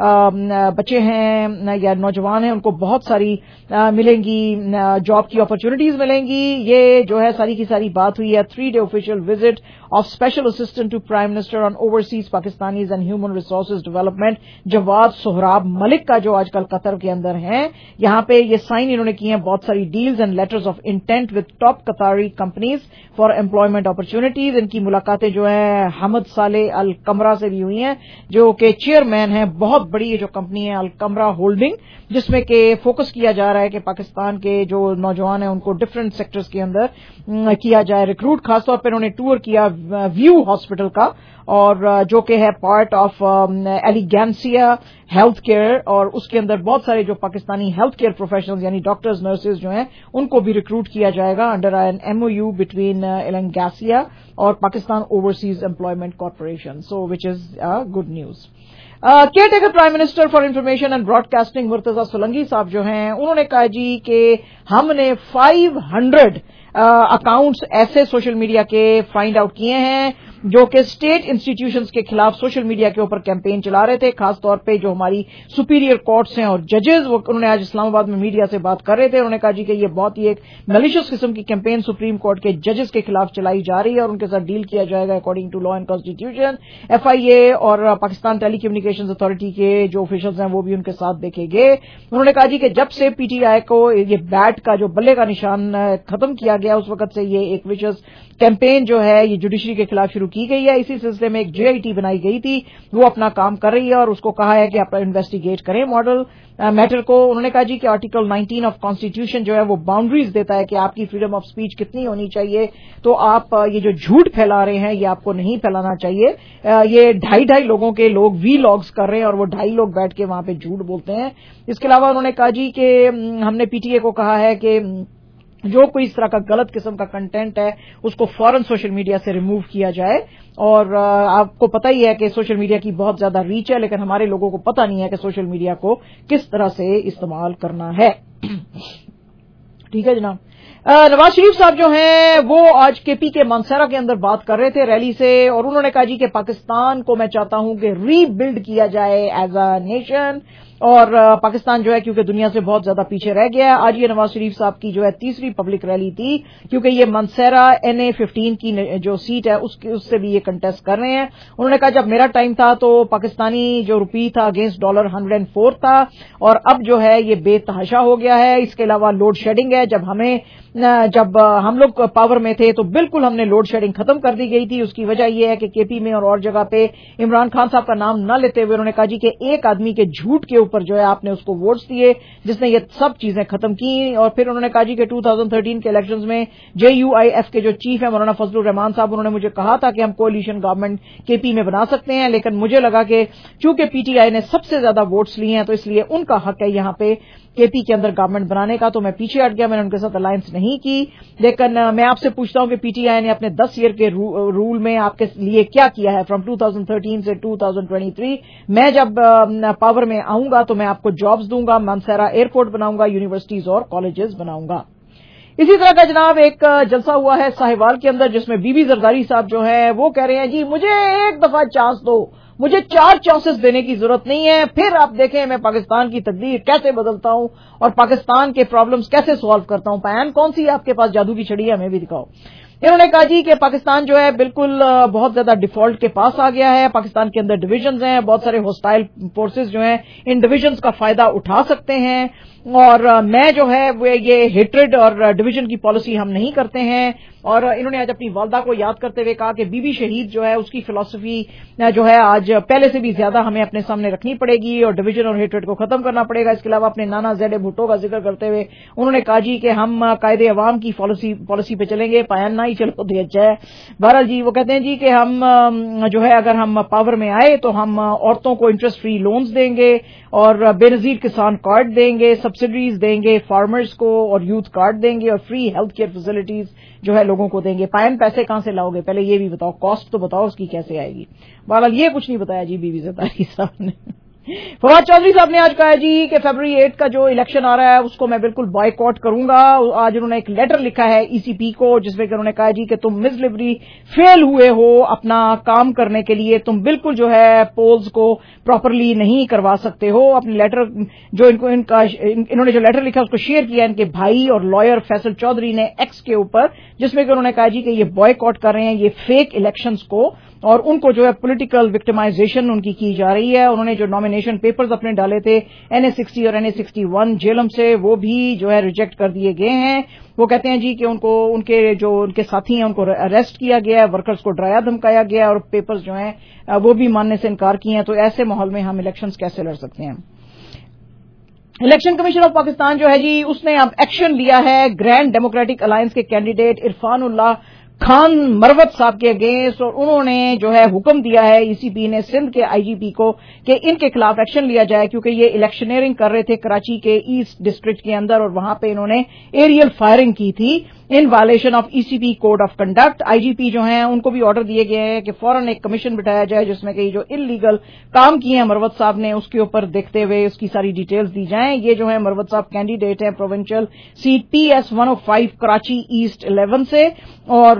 بچے ہیں یا نوجوان ہیں ان کو بہت ساری ملیں گی جاب کی اپرچونٹیز ملیں گی. یہ جو ہے ساری کی ساری بات ہوئی ہے three day official visit of special assistant to prime minister on overseas Pakistanis and human resources development Jawad Sohrab Malik کا جو آج کل قطر کے اندر ہیں. یہاں پہ یہ سائن انہوں نے کیے ہیں بہت ساری deals and letters of intent with top Qatari companies for employment opportunities. ان کی ملاقاتیں جو ہیں حمد صالح القمرہ سے بھی ہوئی ہیں جو کہ چیئرمین ہیں بہت بڑی یہ جو کمپنی ہے القمرہ ہولڈنگ, جس میں کہ فوکس کیا جا رہا ہے کہ پاکستان کے جو نوجوان ہیں ان کو ڈفرینٹ سیکٹرز کے اندر کیا جائے ریکروٹ. خاص طور پہ انہوں نے ٹور کیا ویو ہاسپٹل کا, اور جو کہ ہے part of Elegancia health care, اور اس کے اندر بہت سارے جو پاکستانی ہیلتھ کیئر پروفیشنلز یعنی ڈاکٹرز نرسز جو ہیں ان کو بھی ریکروٹ کیا جائے گا under an M O U between Elegancia اور Pakistan overseas employment corporation, so which is good news. Caretaker prime minister for information and broadcasting Murtaza Solangi صاحب جو ہیں انہوں نے کہا جی کہ ہم نے فائیو ہنڈریڈ اکاؤنٹس ایسے سوشل میڈیا کے فائنڈ آؤٹ کیے ہیں جو کہ اسٹیٹ انسٹیٹیوشنز کے خلاف سوشل میڈیا کے اوپر کیمپین چلا رہے تھے, خاص طور پہ جو ہماری سپیریئر کورٹس ہیں اور ججز. وہ انہوں نے آج اسلام آباد میں میڈیا سے بات کر رہے تھے. انہوں نے کہا جی کہ یہ بہت ہی ایک میلیشیس قسم کی کیمپین سپریم کورٹ کے ججز کے خلاف چلائی جا رہی ہے اور ان کے ساتھ ڈیل کیا جائے گا according to law and constitution. F I A اور پاکستان ٹیلی کمیونیکیشنز اتھارٹی کے جو آفیشلز ہیں وہ بھی ان کے ساتھ دیکھے گئے. انہوں نے کہا جی کہ جب سے پی ٹی آئی کو یہ بیٹ کا جو بلے کا نشان ختم کیا گیا اس وقت سے یہ ایک وشس کیمپین جو ہے یہ جوڈیشری کے خلاف شروع کی گئی ہے. اسی سلسلے میں ایک جے آئی ٹی بنائی گئی تھی, وہ اپنا کام کر رہی ہے اور اس کو کہا ہے کہ آپ انویسٹیگیٹ کریں ماڈل میٹر کو. انہوں نے کہا جی کہ آرٹیکل نائنٹین آف کانسٹیٹیوشن جو ہے وہ باؤنڈریز دیتا ہے کہ آپ کی فریڈم آف سپیچ کتنی ہونی چاہیے, تو آپ یہ جو جھوٹ پھیلا رہے ہیں یہ آپ کو نہیں پھیلانا چاہیے. یہ ڈھائی ڈھائی لوگوں کے لوگ وی لاگز کر رہے ہیں اور وہ ڈھائی لوگ بیٹھ کے وہاں پہ جھوٹ بولتے ہیں. اس کے علاوہ انہوں نے کہا جی کہ ہم نے پی ٹی اے کو کہا ہے کہ جو کوئی اس طرح کا غلط قسم کا کنٹینٹ ہے اس کو فوراً سوشل میڈیا سے ریموو کیا جائے. اور آپ کو پتہ ہی ہے کہ سوشل میڈیا کی بہت زیادہ ریچ ہے, لیکن ہمارے لوگوں کو پتہ نہیں ہے کہ سوشل میڈیا کو کس طرح سے استعمال کرنا ہے. ٹھیک ہے جناب. نواز شریف صاحب جو ہیں وہ آج کے پی کے مانسیرا کے اندر بات کر رہے تھے ریلی سے, اور انہوں نے کہا جی کہ پاکستان کو میں چاہتا ہوں کہ ری بلڈ کیا جائے ایز اے نیشن, اور پاکستان جو ہے کیونکہ دنیا سے بہت زیادہ پیچھے رہ گیا ہے. آج یہ نواز شریف صاحب کی جو ہے تیسری پبلک ریلی تھی کیونکہ یہ منسیرا این اے ففٹین کی جو سیٹ ہے اس اس سے بھی یہ کنٹیسٹ کر رہے ہیں. انہوں نے کہا جب میرا ٹائم تھا تو پاکستانی جو روپی تھا against dollar hundred and four تھا, اور اب جو ہے یہ بے تحاشا ہو گیا ہے. اس کے علاوہ لوڈ شیڈنگ ہے, جب ہمیں جب ہم لوگ پاور میں تھے تو بالکل ہم نے لوڈ شیڈنگ ختم کر دی گئی تھی. اس کی وجہ یہ ہے کہ کے پی میں اور اور جگہ پہ عمران خان صاحب کا نام نہ لیتے ہوئے انہوں نے کہا جی کہ ایک آدمی کے جھوٹ کے اوپر جو ہے آپ نے اس کو ووٹس دیے جس نے یہ سب چیزیں ختم کی. اور پھر انہوں نے کہا جی کہ دو ہزار تیرہ کے الیکشنز میں جے یو آئی ایف کے جو چیف ہیں مولانا فضل الرحمان صاحب انہوں نے مجھے کہا تھا کہ ہم کولیشن گورنمنٹ کے پی میں بنا سکتے ہیں, لیکن مجھے لگا کہ چونکہ پی ٹی آئی نے سب سے زیادہ ووٹس لیے ہیں تو اس لیے ان کا حق ہے یہاں پہ کے پی کے اندر گورنمنٹ بنانے کا, تو میں پیچھے ہٹ گیا, میں نے ان کے ساتھ الائنس نہیں کی. لیکن میں آپ سے پوچھتا ہوں کہ پی ٹی آئی نے اپنے دس ایئر کے رول میں آپ کے لیے کیا کیا ہے فرام دو ہزار تیرہ سے دو ہزار تیئیس. میں جب پاور میں آؤں گا تو میں آپ کو جابز دوں گا, مانسہرہ ایئرپورٹ بناؤں گا, یونیورسٹیز اور کالجز بناؤں گا. اسی طرح کا جناب ایک جلسہ ہوا ہے ساہیوال کے اندر جس میں بی بی زرداری صاحب جو ہیں وہ کہہ رہے ہیں جی مجھے ایک دفعہ چانس دو, مجھے چار چانسز دینے کی ضرورت نہیں ہے, پھر آپ دیکھیں میں پاکستان کی تقدیر کیسے بدلتا ہوں اور پاکستان کے پرابلمز کیسے سالو کرتا ہوں. پیان کون سی آپ کے پاس جادو کی چھڑی ہے, ہمیں بھی دکھاؤ. انہوں نے کہا جی کہ پاکستان جو ہے بالکل بہت زیادہ ڈیفالٹ کے پاس آ گیا ہے, پاکستان کے اندر ڈویژنز ہیں, بہت سارے ہوسٹائل فورسز جو ہیں ان ڈویژنز کا فائدہ اٹھا سکتے ہیں, اور میں جو ہے وہ یہ ہیٹریڈ اور ڈویژن کی پالیسی ہم نہیں کرتے ہیں. اور انہوں نے آج اپنی والدہ کو یاد کرتے ہوئے کہا کہ بی بی شہید جو ہے اس کی فلسفی جو ہے آج پہلے سے بھی زیادہ ہمیں اپنے سامنے رکھنی پڑے گی اور ڈویژن اور ہیٹریڈ کو ختم کرنا پڑے گا. اس کے علاوہ اپنے نانا زیڈ بھٹو کا ذکر کرتے ہوئے انہوں نے کہا جی کہ ہم قائد عوام کی پالیسی پہ چلیں گے, پایان نہ ہی چلو تو اچھا ہے. بہرحال جی وہ کہتے ہیں جی کہ ہم جو ہے اگر ہم پاور میں آئے تو ہم عورتوں کو انٹرسٹ فری لونز دیں گے اور بے نظیر کسان کارڈ دیں گے, سبسڈیز دیں گے فارمرز کو اور یوتھ کارڈ دیں گے اور فری ہیلتھ کیئر فیسلٹیز جو ہے لوگوں کو دیں گے. پائن پیسے کہاں سے لاؤ گے, پہلے یہ بھی بتاؤ, کاسٹ تو بتاؤ اس کی کیسے آئے گی. بہرحال یہ کچھ نہیں بتایا جی بی بی زرداری صاحب نے. فواد چودھری صاحب نے آج کہا جی کہ فیبروری ایٹ کا جو الیکشن آ رہا ہے اس کو میں بالکل بائیکاٹ کروں گا. آج انہوں نے ایک لیٹر لکھا ہے ای سی پی کو جس میں کہ انہوں نے کہا جی کہ تم مزلبری فیل ہوئے ہو اپنا کام کرنے کے لیے, تم بالکل جو ہے پولز کو پراپرلی نہیں کروا سکتے ہو. اپنے لیٹر جو ان کو ان کا انہوں نے جو لیٹر لکھا اس کو شیئر کیا ان کے بھائی اور لائر فیصل چودھری نے ایکس کے اوپر, جس میں کہ انہوں نے کہا جی کہ یہ بائیکاٹ کر رہے ہیں یہ فیک الیکشنز کو اور ان کو جو ہے پولیٹیکل وکٹمائزیشن ان کی کی جا رہی ہے. انہوں نے جو نامینیشن پیپرز اپنے ڈالے تھے این اے سکسٹی اور N A sixty one Jhelum سے وہ بھی جو ہے ریجیکٹ کر دیے گئے ہیں. وہ کہتے ہیں جی کہ ان کو ان کے جو ان کے ساتھی ہیں ان کو اریسٹ کیا گیا ہے, ورکرز کو ڈرایا دھمکایا گیا اور پیپرز جو ہیں وہ بھی ماننے سے انکار کیے ہیں. تو ایسے ماحول میں ہم الیکشنز کیسے لڑ سکتے ہیں. الیکشن کمیشن آف پاکستان جو ہے جی اس نے اب ایکشن لیا ہے گرینڈ ڈیموکریٹک الائنس کے کینڈیڈیٹ عرفان اللہ خان مروت صاحب کے اگینسٹ, اور انہوں نے جو ہے حکم دیا ہے ای سی پی نے سندھ کے آئی جی پی کو کہ ان کے خلاف ایکشن لیا جائے کیونکہ یہ الیکشنئرنگ کر رہے تھے کراچی کے ایسٹ ڈسٹرکٹ کے اندر اور وہاں پہ انہوں نے ایریل فائرنگ کی تھی in violation of E C P code of conduct. I G P جو ہیں ان کو بھی آرڈر دیے گئے ہیں کہ فوراً ایک کمیشن بٹھایا جائے جس میں کہ جو انلیگل کام کیے ہیں مروت صاحب نے اس کے اوپر دیکھتے ہوئے اس کی ساری ڈیٹیلز دی جائیں. یہ جو ہے مروت صاحب کینڈیڈیٹ ہیں provincial seat P S one O five Karachi east eleven سے اور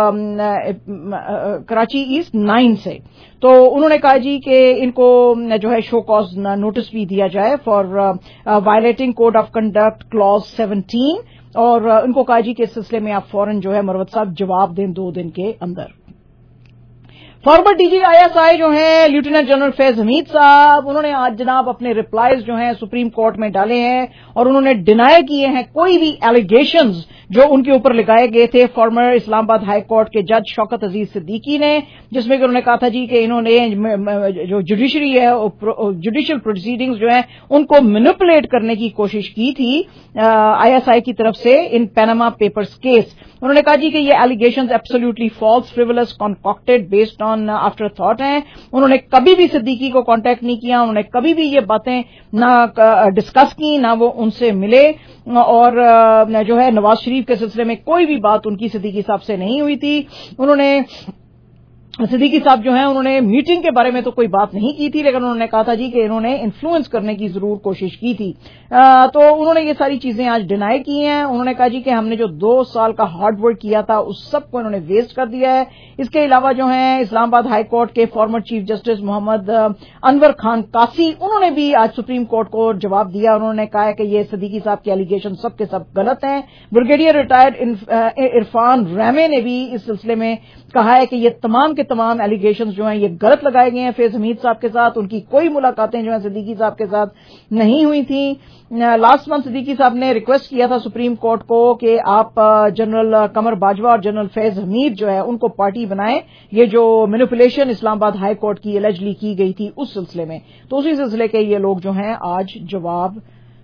کراچی ایسٹ نائن سے. تو انہوں نے کہا جی کہ ان کو جو ہے شو کاز نوٹس بھی دیا جائے for violating code of conduct clause seventeen, اور ان کو کہا جی کہ اس سلسلے میں آپ فوراً جو ہے مروت صاحب جواب دیں دو دن کے اندر. Former D G I S I جو ہیں لیفٹیننٹ جنرل فیض حمید صاحب انہوں نے آج جناب اپنے ریپلائز جو ہیں سپریم کورٹ میں ڈالے ہیں اور انہوں نے ڈینائی کیے ہیں کوئی بھی ایلیگیشنز جو ان کے اوپر لگائے گئے تھے فارمر اسلام آباد ہائی کورٹ کے جج شوکت عزیز صدیقی نے, جس میں کہ انہوں نے کہا تھا جی کہ انہوں نے جو جوڈیشری ہے جوڈیشل پروسیڈنگز جو ہیں ان کو مینپولیٹ کرنے کی کوشش کی تھی آئی ایس آئی کی طرف سے ان پیناما پیپرز کیس. انہوں نے کہا جی کہ یہ allegations absolutely false frivolous concocted based on afterthought ہیں. انہوں نے کبھی بھی صدیقی کو کانٹیکٹ نہیں کیا, انہوں نے کبھی بھی یہ باتیں نہ ڈسکس کی نہ وہ ان سے ملے, اور جو ہے نواز شریف کے سلسلے میں کوئی بھی بات ان کی صدیقی صاحب سے نہیں ہوئی تھی. انہوں نے صدیقی صاحب جو ہیں انہوں نے میٹنگ کے بارے میں تو کوئی بات نہیں کی تھی لیکن انہوں نے کہا تھا جی کہ انہوں نے انفلوئنس کرنے کی ضرور کوشش کی تھی. آ, تو انہوں نے یہ ساری چیزیں آج ڈینائی کی ہیں. انہوں نے کہا جی کہ ہم نے جو دو سال کا ہارڈ ورک کیا تھا اس سب کو انہوں نے ویسٹ کر دیا ہے. اس کے علاوہ جو ہیں اسلام آباد ہائی کورٹ کے former chief justice Muhammad Anwar Khan Kasi انہوں نے بھی آج سپریم کورٹ کو جواب دیا. انہوں نے کہا کہ یہ صدیقی صاحب کے ایلیگیشن سب کے سب غلط ہیں. بریگیڈیئر ریٹائرڈ عرفان ریمے نے بھی اس سلسلے میں کہا ہے کہ یہ تمام کے تمام ایلیگیشنز جو ہیں یہ غلط لگائے گئے ہیں فیض حمید صاحب کے ساتھ. ان کی کوئی ملاقاتیں جو ہیں صدیقی صاحب کے ساتھ نہیں ہوئی تھیں. لاسٹ منتھ صدیقی صاحب نے ریکویسٹ کیا تھا سپریم کورٹ کو کہ آپ جنرل قمر باجوہ اور جنرل فیض حمید جو ہے ان کو پارٹی بنائیں, یہ جو مینیپولیشن اسلام آباد ہائی کورٹ کی الجلی کی گئی تھی اس سلسلے میں. تو اسی سلسلے کے یہ لوگ جو ہیں آج جواب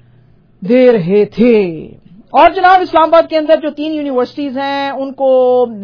دے رہے تھے. اور جناب اسلام آباد کے اندر جو تین یونیورسٹیز ہیں ان کو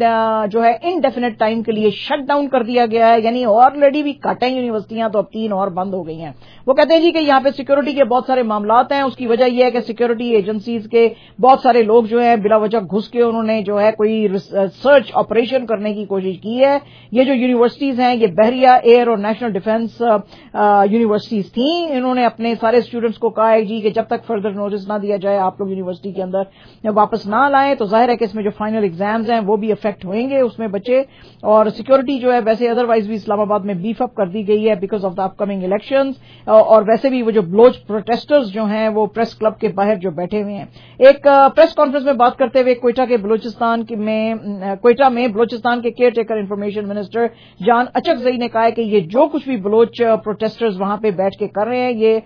جو ہے انڈیفینٹ ٹائم کے لیے شٹ ڈاؤن کر دیا گیا ہے, یعنی آلریڈی بھی کٹ ہیں یونیورسٹیاں, تو اب تین اور بند ہو گئی ہیں. وہ کہتے ہیں جی کہ یہاں پہ سیکورٹی کے بہت سارے معاملات ہیں. اس کی وجہ یہ ہے کہ سیکورٹی ایجنسیز کے بہت سارے لوگ جو ہیں بلا وجہ گھس کے انہوں نے جو ہے کوئی سرچ آپریشن کرنے کی کوشش کی ہے. یہ جو یونیورسٹیز ہیں یہ بحریہ, ایئر اور نیشنل ڈیفنس یونیورسٹیز تھیں. انہوں نے اپنے سارے اسٹوڈنٹس کو کہا ہے جی کہ جب تک فردر نوٹس نہ دیا جائے آپ لوگ یونیورسٹی کے اندر واپس نہ لائیں. تو ظاہر ہے کہ اس میں جو فائنل ایگزامز ہیں وہ بھی افیکٹ ہوئیں گے اس میں بچے. اور سیکورٹی جو ہے ویسے ادروائز بھی اسلام آباد میں بیف اپ کر دی گئی ہے because of the upcoming elections. اور ویسے بھی وہ جو بلوچ پروٹیسٹرز جو ہیں وہ پریس کلب کے باہر جو بیٹھے ہوئے ہیں. ایک پریس کانفرنس میں بات کرتے ہوئے کوئٹہ کے بلوچستان میں کوئٹہ میں بلوچستان کے caretaker information minister Jan Achakzai نے کہا ہے کہ یہ جو کچھ بھی بلوچ پروٹیسٹرز وہاں پہ بیٹھ کے کر رہے ہیں یہ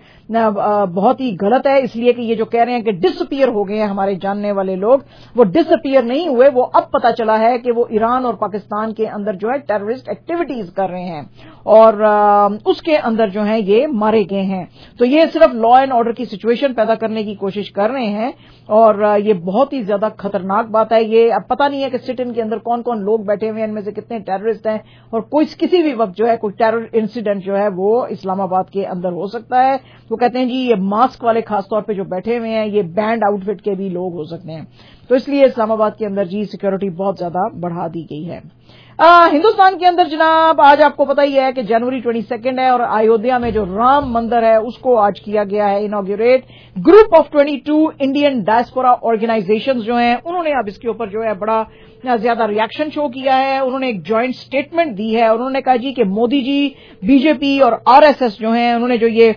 بہت ہی غلط ہے, اس لیے کہ یہ جو کہہ رہے ہیں کہ ڈس اپیئر ہو گئے ہیں ہمارے جاننے والے لوگ, وہ ڈس اپیئر نہیں ہوئے. وہ اب پتا چلا ہے کہ وہ ایران اور پاکستان کے اندر جو ہے ٹیررسٹ ایکٹیویٹیز کر رہے ہیں اور اس کے اندر جو ہے یہ مارے گئے ہیں. تو یہ صرف لا اینڈ آرڈر کی سچویشن پیدا کرنے کی کوشش کر رہے ہیں اور یہ بہت ہی زیادہ خطرناک بات ہے. یہ اب پتہ نہیں ہے کہ سٹ ان کے اندر کون کون لوگ بیٹھے ہوئے ہیں, ان میں سے کتنے ٹیررسٹ ہیں اور کوئی کسی بھی وقت جو ہے کوئی ٹیرر انسیڈنٹ جو ہے وہ اسلام آباد کے اندر ہو سکتا ہے. وہ کہتے ہیں جی یہ ماسک والے خاص طور پہ جو بیٹھے ہوئے ہیں یہ بینڈ آؤٹ فٹ کے بھی لوگ ہو سکتے ہیں. تو اس لیے اسلام آباد کے اندر جی سیکورٹی بہت زیادہ بڑھا دی گئی ہے. آ, ہندوستان کے اندر جناب آج آپ کو پتہ ہی ہے کہ جنوری ٹوئنٹی سیکنڈ ہے اور ایودھیا میں جو رام مندر ہے اس کو آج کیا گیا ہے inaugurate. Group of twenty two Indian diaspora organizations جو ہیں انہوں نے اب اس کے اوپر جو ہے بڑا زیادہ ریاکشن شو کیا ہے. انہوں نے ایک جوائنٹ سٹیٹمنٹ دی ہے. انہوں نے کہا جی کہ مودی جی, بی جے پی اور آر ایس ایس جو ہیں انہوں نے جو یہ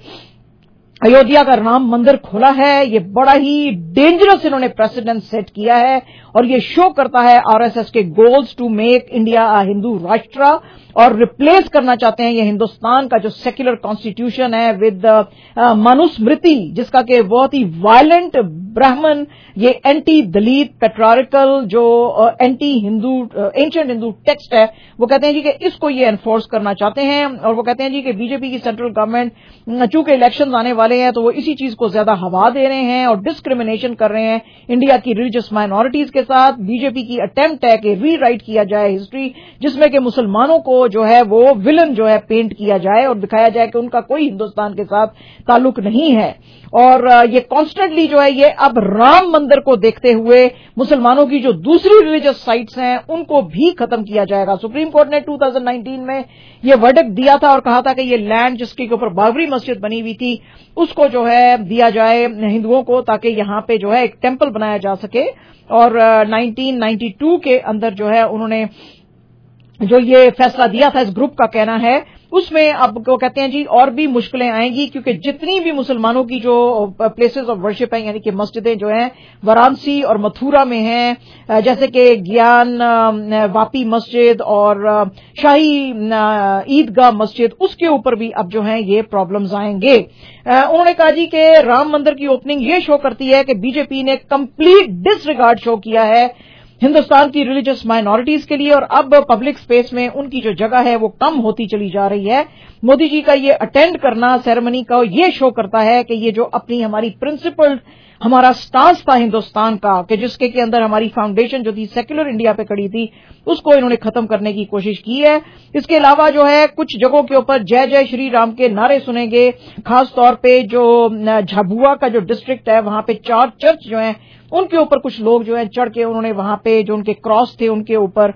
ایودھیا کا رام مندر کھولا ہے یہ بڑا ہی ڈینجرس انہوں نے پریسیڈنٹ سیٹ کیا ہے اور یہ شو کرتا ہے آر ایس ایس کے goals to make India Hindu Rashtra اور ریپلیس کرنا چاہتے ہیں یہ ہندوستان کا جو سیکولر کانسٹیٹیوشن ہے ود منوسمرتی, جس کا کہ بہت ہی وائلنٹ برہمن, یہ اینٹی دلیت پیٹریارکل جو anti Hindu ancient Hindu text ہے, وہ کہتے ہیں جی کہ اس کو یہ انفورس کرنا چاہتے ہیں. اور وہ کہتے ہیں جی کہ بی جے پی کی سینٹرل گورنمنٹ چونکہ الیکشن آنے والے ہیں تو وہ اسی چیز کو زیادہ ہوا دے رہے ہیں اور ڈسکریمنیشن کر رہے ہیں انڈیا کی ریلیجس مائنورٹیز کے ساتھ. بی جے پی کی اٹیمپٹ ہے کہ ری رائٹ کیا جائے ہسٹری, جس میں کہ مسلمانوں کو جو ہے وہ ولن جو ہے پینٹ کیا جائے اور دکھایا جائے کہ ان کا کوئی ہندوستان کے ساتھ تعلق نہیں ہے. اور یہ کانسٹنٹلی جو ہے یہ اب رام مندر کو دیکھتے ہوئے مسلمانوں کی جو دوسری ریلیجس سائٹس ہیں ان کو بھی ختم کیا جائے گا. سپریم کورٹ نے ٹو تھاؤزینڈ نائنٹین میں یہ ورڈکٹ دیا تھا اور کہا تھا کہ یہ لینڈ جس کے اوپر بابری مسجد بنی ہوئی تھی اس کو جو ہے دیا جائے ہندوؤں کو تاکہ یہاں پہ جو ہے ایک ٹیمپل بنایا جا سکے. اور نائنٹین نائنٹی ٹو کے اندر جو ہے انہوں نے جو یہ فیصلہ دیا تھا, اس گروپ کا کہنا ہے اس میں اب وہ کہتے ہیں جی اور بھی مشکلیں آئیں گی کیونکہ جتنی بھی مسلمانوں کی جو پلیسز آف ورشپ ہیں یعنی کہ مسجدیں جو ہیں وارانسی اور متھورا میں ہیں, جیسے کہ گیان واپی مسجد اور شاہی عیدگاہ مسجد, اس کے اوپر بھی اب جو ہیں یہ پرابلمز آئیں گے. انہوں نے کہا جی کہ رام مندر کی اوپننگ یہ شو کرتی ہے کہ بی جے پی نے کمپلیٹ ڈس ریگارڈ شو کیا ہے ہندوستان کی ریلیجس مائنورٹیز کے لیے اور اب پبلک سپیس میں ان کی جو جگہ ہے وہ کم ہوتی چلی جا رہی ہے. مودی جی کا یہ اٹینڈ کرنا سیریمنی کا یہ شو کرتا ہے کہ یہ جو اپنی ہماری پرنسپل ہمارا سٹانس تھا ہندوستان کا کہ جس کے اندر ہماری فاؤنڈیشن جو تھی سیکولر انڈیا پہ کڑی تھی اس کو انہوں نے ختم کرنے کی کوشش کی ہے. اس کے علاوہ جو ہے کچھ جگہوں کے اوپر جے جے شری رام کے نعرے سنیں گے, خاص طور پہ جو جھبوا کا جو ڈسٹرکٹ ہے وہاں پہ چار چرچ جو ہیں ان کے اوپر کچھ لوگ جو ہیں چڑھ کے انہوں نے وہاں پہ جو ان کے کراس تھے ان کے اوپر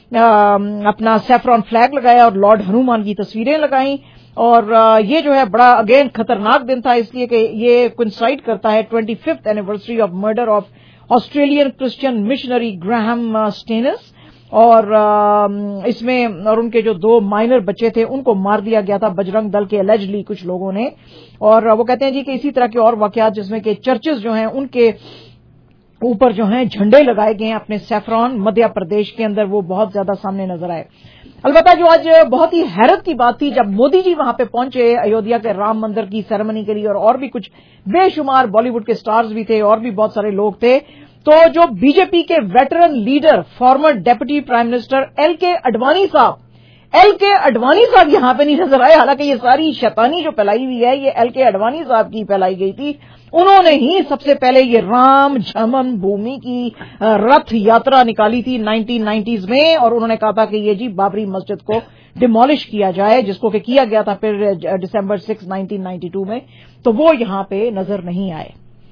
اپنا سیفران فلیگ لگایا اور لارڈ ہنومان کی تصویریں لگائیں. اور یہ جو ہے بڑا اگین خطرناک دن تھا اس لیے کہ یہ کوئنسائڈ کرتا ہے twenty fifth anniversary of murder of Australian Christian missionary Graham Staines. اور اس میں اور ان کے جو دو مائنر بچے تھے ان کو مار دیا گیا تھا بجرنگ دل کے الجلی کچھ لوگوں نے. اور وہ کہتے ہیں جی کہ اسی طرح کے اور واقعات جس میں کہ چرچز جو ہیں ان کے اوپر جو ہیں جھنڈے لگائے گئے ہیں اپنے سیفران مدھیہ پردیش کے اندر، وہ بہت زیادہ سامنے نظر آئے۔ البتہ جو آج بہت ہی حیرت کی بات تھی، جب مودی جی وہاں پہ پہنچے ایودھیا کے رام مندر کی سیریمنی کے لیے، اور اور بھی کچھ بے شمار بالی ووڈ کے سٹارز بھی تھے اور بھی بہت سارے لوگ تھے، تو جو بی جے پی کے veteran leader former deputy prime minister L K Advani صاحب ایل کے اڈوانی صاحب یہاں پہ نہیں نظر آئے۔ حالانکہ یہ ساری شیطانی جو پھیلائی ہوئی ہے یہ ایل کے اڈوانی صاحب کی پھیلائی گئی تھی۔ انہوں نے ہی سب سے پہلے یہ رام جھمن بھومی کی رتھ یاترا نکالی تھی نائنٹین نائنٹیز میں، اور انہوں نے کہا تھا کہ یہ جی بابری مسجد کو ڈیمولش کیا جائے، جس کو کہ کیا گیا تھا پھر December six nineteen ninety two میں، تو وہ یہاں پہ نظر نہیں آئے۔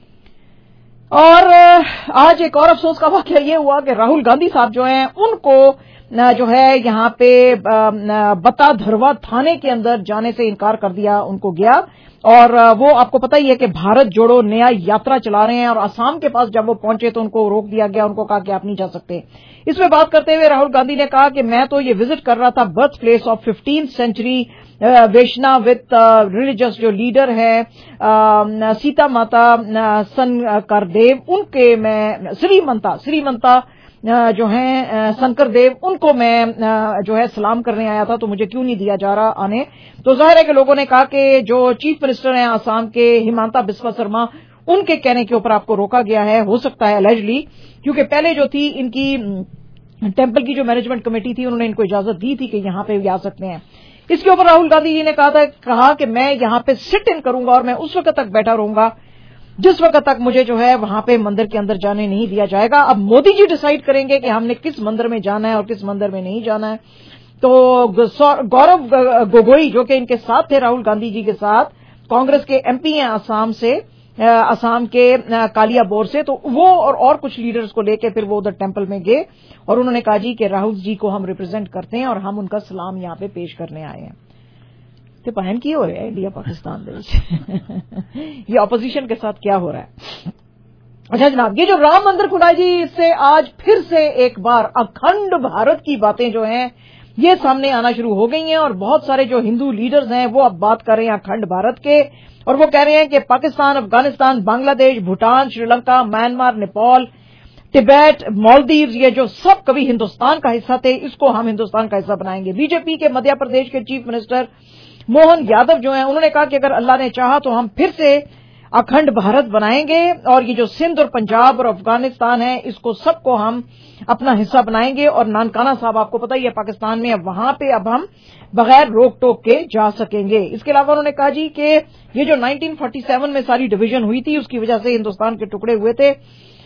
اور آج ایک اور افسوس کا واقعہ یہ ہوا کہ راہل گاندھی صاحب جو ہیں ان کو جو ہے یہاں پہ بتا دھروا تھانے کے اندر جانے سے انکار کر دیا ان کو گیا، اور وہ آپ کو پتہ ہی ہے کہ بھارت جوڑو نیا یاترا چلا رہے ہیں، اور آسام کے پاس جب وہ پہنچے تو ان کو روک دیا گیا، ان کو کہا کہ آپ نہیں جا سکتے۔ اس میں بات کرتے ہوئے راہل گاندھی نے کہا کہ میں تو یہ وزٹ کر رہا تھا birthplace of fifteenth century Vaishnavite religious جو لیڈر ہے سیتا ماتا سنکر دیو، ان کے میں سری منتا سری منتا جو ہیں سنکر دیو، ان کو میں جو ہے سلام کرنے آیا تھا، تو مجھے کیوں نہیں دیا جا رہا آنے؟ تو ظاہر ہے کہ لوگوں نے کہا کہ جو چیف منسٹر ہیں آسام کے ہیمانتا بسوا سرما، ان کے کہنے کے اوپر آپ کو روکا گیا ہے، ہو سکتا ہے الائجلی، کیونکہ پہلے جو تھی ان کی ٹیمپل کی جو مینجمنٹ کمیٹی تھی انہوں نے ان کو اجازت دی تھی کہ یہاں پہ بھی آ سکتے ہیں۔ اس کے اوپر راہل گاندھی جی نے کہا تھا کہا کہ میں یہاں پہ سٹ ان کروں گا اور میں اس وقت تک بیٹھا رہوں گا جس وقت تک مجھے جو ہے وہاں پہ مندر کے اندر جانے نہیں دیا جائے گا۔ اب مودی جی ڈیسائیڈ کریں گے کہ ہم نے کس مندر میں جانا ہے اور کس مندر میں نہیں جانا ہے۔ تو گورو گوگوئی جو کہ ان کے ساتھ تھے راہل گاندھی جی کے ساتھ، کانگریس کے ایم پی ہیں آسام سے، آسام کے کالیا بور سے، تو وہ اور اور کچھ لیڈرز کو لے کے پھر وہ ادھر ٹیمپل میں گئے، اور انہوں نے کہا جی کہ راہل جی کو ہم ریپرزینٹ کرتے ہیں اور ہم ان کا سلام یہاں پہ پیش کرنے آئے ہیں۔ تو پہن کی ہو رہا ہے انڈیا پاکستان یہ اپوزیشن کے ساتھ کیا ہو رہا ہے؟ اچھا جناب، یہ جو رام مندر کھلا جی، اس سے آج پھر سے ایک بار اکھنڈ بھارت کی باتیں جو ہیں یہ سامنے آنا شروع ہو گئی ہیں، اور بہت سارے جو ہندو لیڈرز ہیں وہ اب بات کر رہے ہیں اکھنڈ بھارت کے، اور وہ کہہ رہے ہیں کہ Pakistan, Afghanistan, Bangladesh, Bhutan, Sri Lanka, Myanmar, Nepal, Tibet, Maldives, یہ جو سب کبھی ہندوستان کا حصہ تھے، اس کو ہم ہندوستان کا حصہ بنائیں گے۔ بی جے پی کے مدھیہ پردیش کے چیف منسٹر موہن یادو جو ہیں انہوں نے کہا کہ اگر اللہ نے چاہا تو ہم پھر سے اکھنڈ بھارت بنائیں گے، اور یہ جو سندھ اور پنجاب اور افغانستان ہے اس کو سب کو ہم اپنا حصہ بنائیں گے، اور نانکانہ صاحب آپ کو پتہ ہی ہے پاکستان میں، اب وہاں پہ اب ہم بغیر روک ٹوک کے جا سکیں گے۔ اس کے علاوہ انہوں نے کہا جی کہ یہ جو نائنٹین فورٹی سیون میں ساری ڈویژن ہوئی تھی اس کی وجہ سے ہندوستان کے ٹکڑے ہوئے تھے،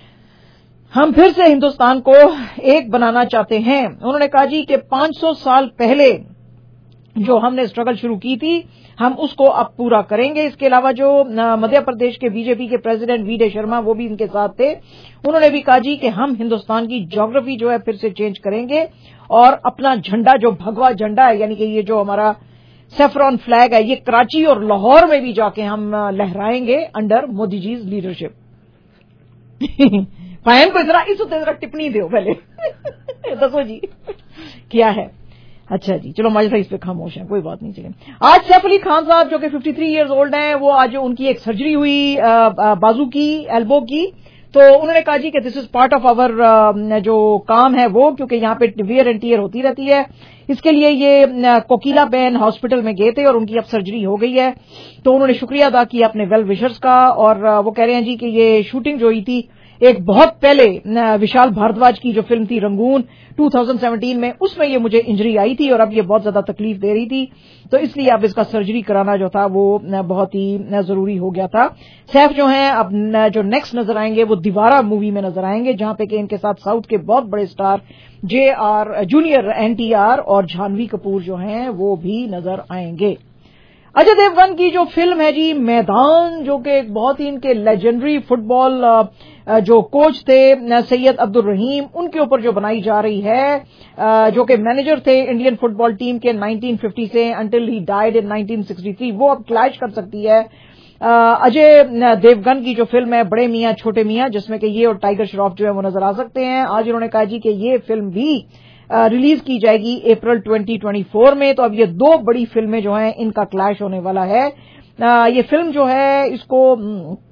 ہم پھر سے ہندوستان کو ایک بنانا چاہتے ہیں۔ انہوں نے کہا جی کہ پانچ سو سال پہلے جو ہم نے اسٹرگل شروع کی تھی ہم اس کو اب پورا کریں گے۔ اس کے علاوہ جو مدھیہ پردیش کے بی جے پی کے پریزیڈنٹ وی ڈی شرما وہ بھی ان کے ساتھ تھے، انہوں نے بھی کہا جی کہ ہم ہندوستان کی جغرافی جو ہے پھر سے چینج کریں گے، اور اپنا جھنڈا جو بھگوا جھنڈا ہے، یعنی کہ یہ جو ہمارا سیفرون فلیگ ہے، یہ کراچی اور لاہور میں بھی جا کے ہم لہرائیں گے انڈر مودی جیز لیڈرشپ۔ فائن کو ذرا اس ذرا ٹپنی دو پہلے دسو جی کیا ہے۔ اچھا جی چلو ماجد صاحب اس پہ خاموش ہیں، کوئی بات نہیں۔ چلیں آج سیف علی خان صاحب جو کہ ففٹی تھری ایئرز اولڈ ہیں، وہ آج ان کی ایک سرجری ہوئی بازو کی، ایلبو کی، تو انہوں نے کہا جی کہ دس از پارٹ آف آور جو کام ہے وہ، کیونکہ یہاں پہ ویئر اینڈ ٹیئر ہوتی رہتی ہے، اس کے لیے یہ کوکیلا بین ہاسپٹل میں گئے تھے اور ان کی اب سرجری ہو گئی ہے، تو انہوں نے شکریہ ادا کیا اپنے ویل وشرز کا، اور وہ کہہ رہے ہیں جی کہ یہ شوٹنگ جو ہوئی تھی ایک بہت پہلے وشال بھاردواج کی جو فلم تھی رنگون دو ہزار سترہ میں، اس میں یہ مجھے انجری آئی تھی اور اب یہ بہت زیادہ تکلیف دے رہی تھی، تو اس لیے اب اس کا سرجری کرانا جو تھا وہ بہت ہی ضروری ہو گیا تھا۔ سیف جو ہیں اب جو نیکسٹ نظر آئیں گے وہ دیوارہ مووی میں نظر آئیں گے، جہاں پہ کہ ان کے ساتھ ساؤتھ کے بہت بڑے star J R junior N T R اور جھانوی کپور جو ہیں وہ بھی نظر آئیں گے۔ اجے دیوگن کی جو فلم ہے جی میدان، جو کہ ایک بہت ہی ان کے لیجنڈری فٹ بال جو کوچ تھے سید عبد الرحیم، ان کے اوپر جو بنائی جا رہی ہے، جو کہ مینیجر تھے انڈین فٹ بال ٹیم کے نائنٹین ففٹی سے until he died in nineteen sixty three, وہ اب کلیش کر سکتی ہے اجے دیوگن کی جو فلم ہے بڑے میاں چھوٹے میاں، جس میں کہ یہ اور ٹائیگر شراف جو ہے وہ نظر آ سکتے ہیں۔ آج انہوں نے کہا جی کہ یہ فلم بھی ریلیز کی جائے گی اپریل ٹوئنٹی ٹوئنٹی فور میں، تو اب یہ دو بڑی فلمیں جو ہیں ان کا کلیش ہونے والا ہے۔ یہ فلم جو ہے اس کو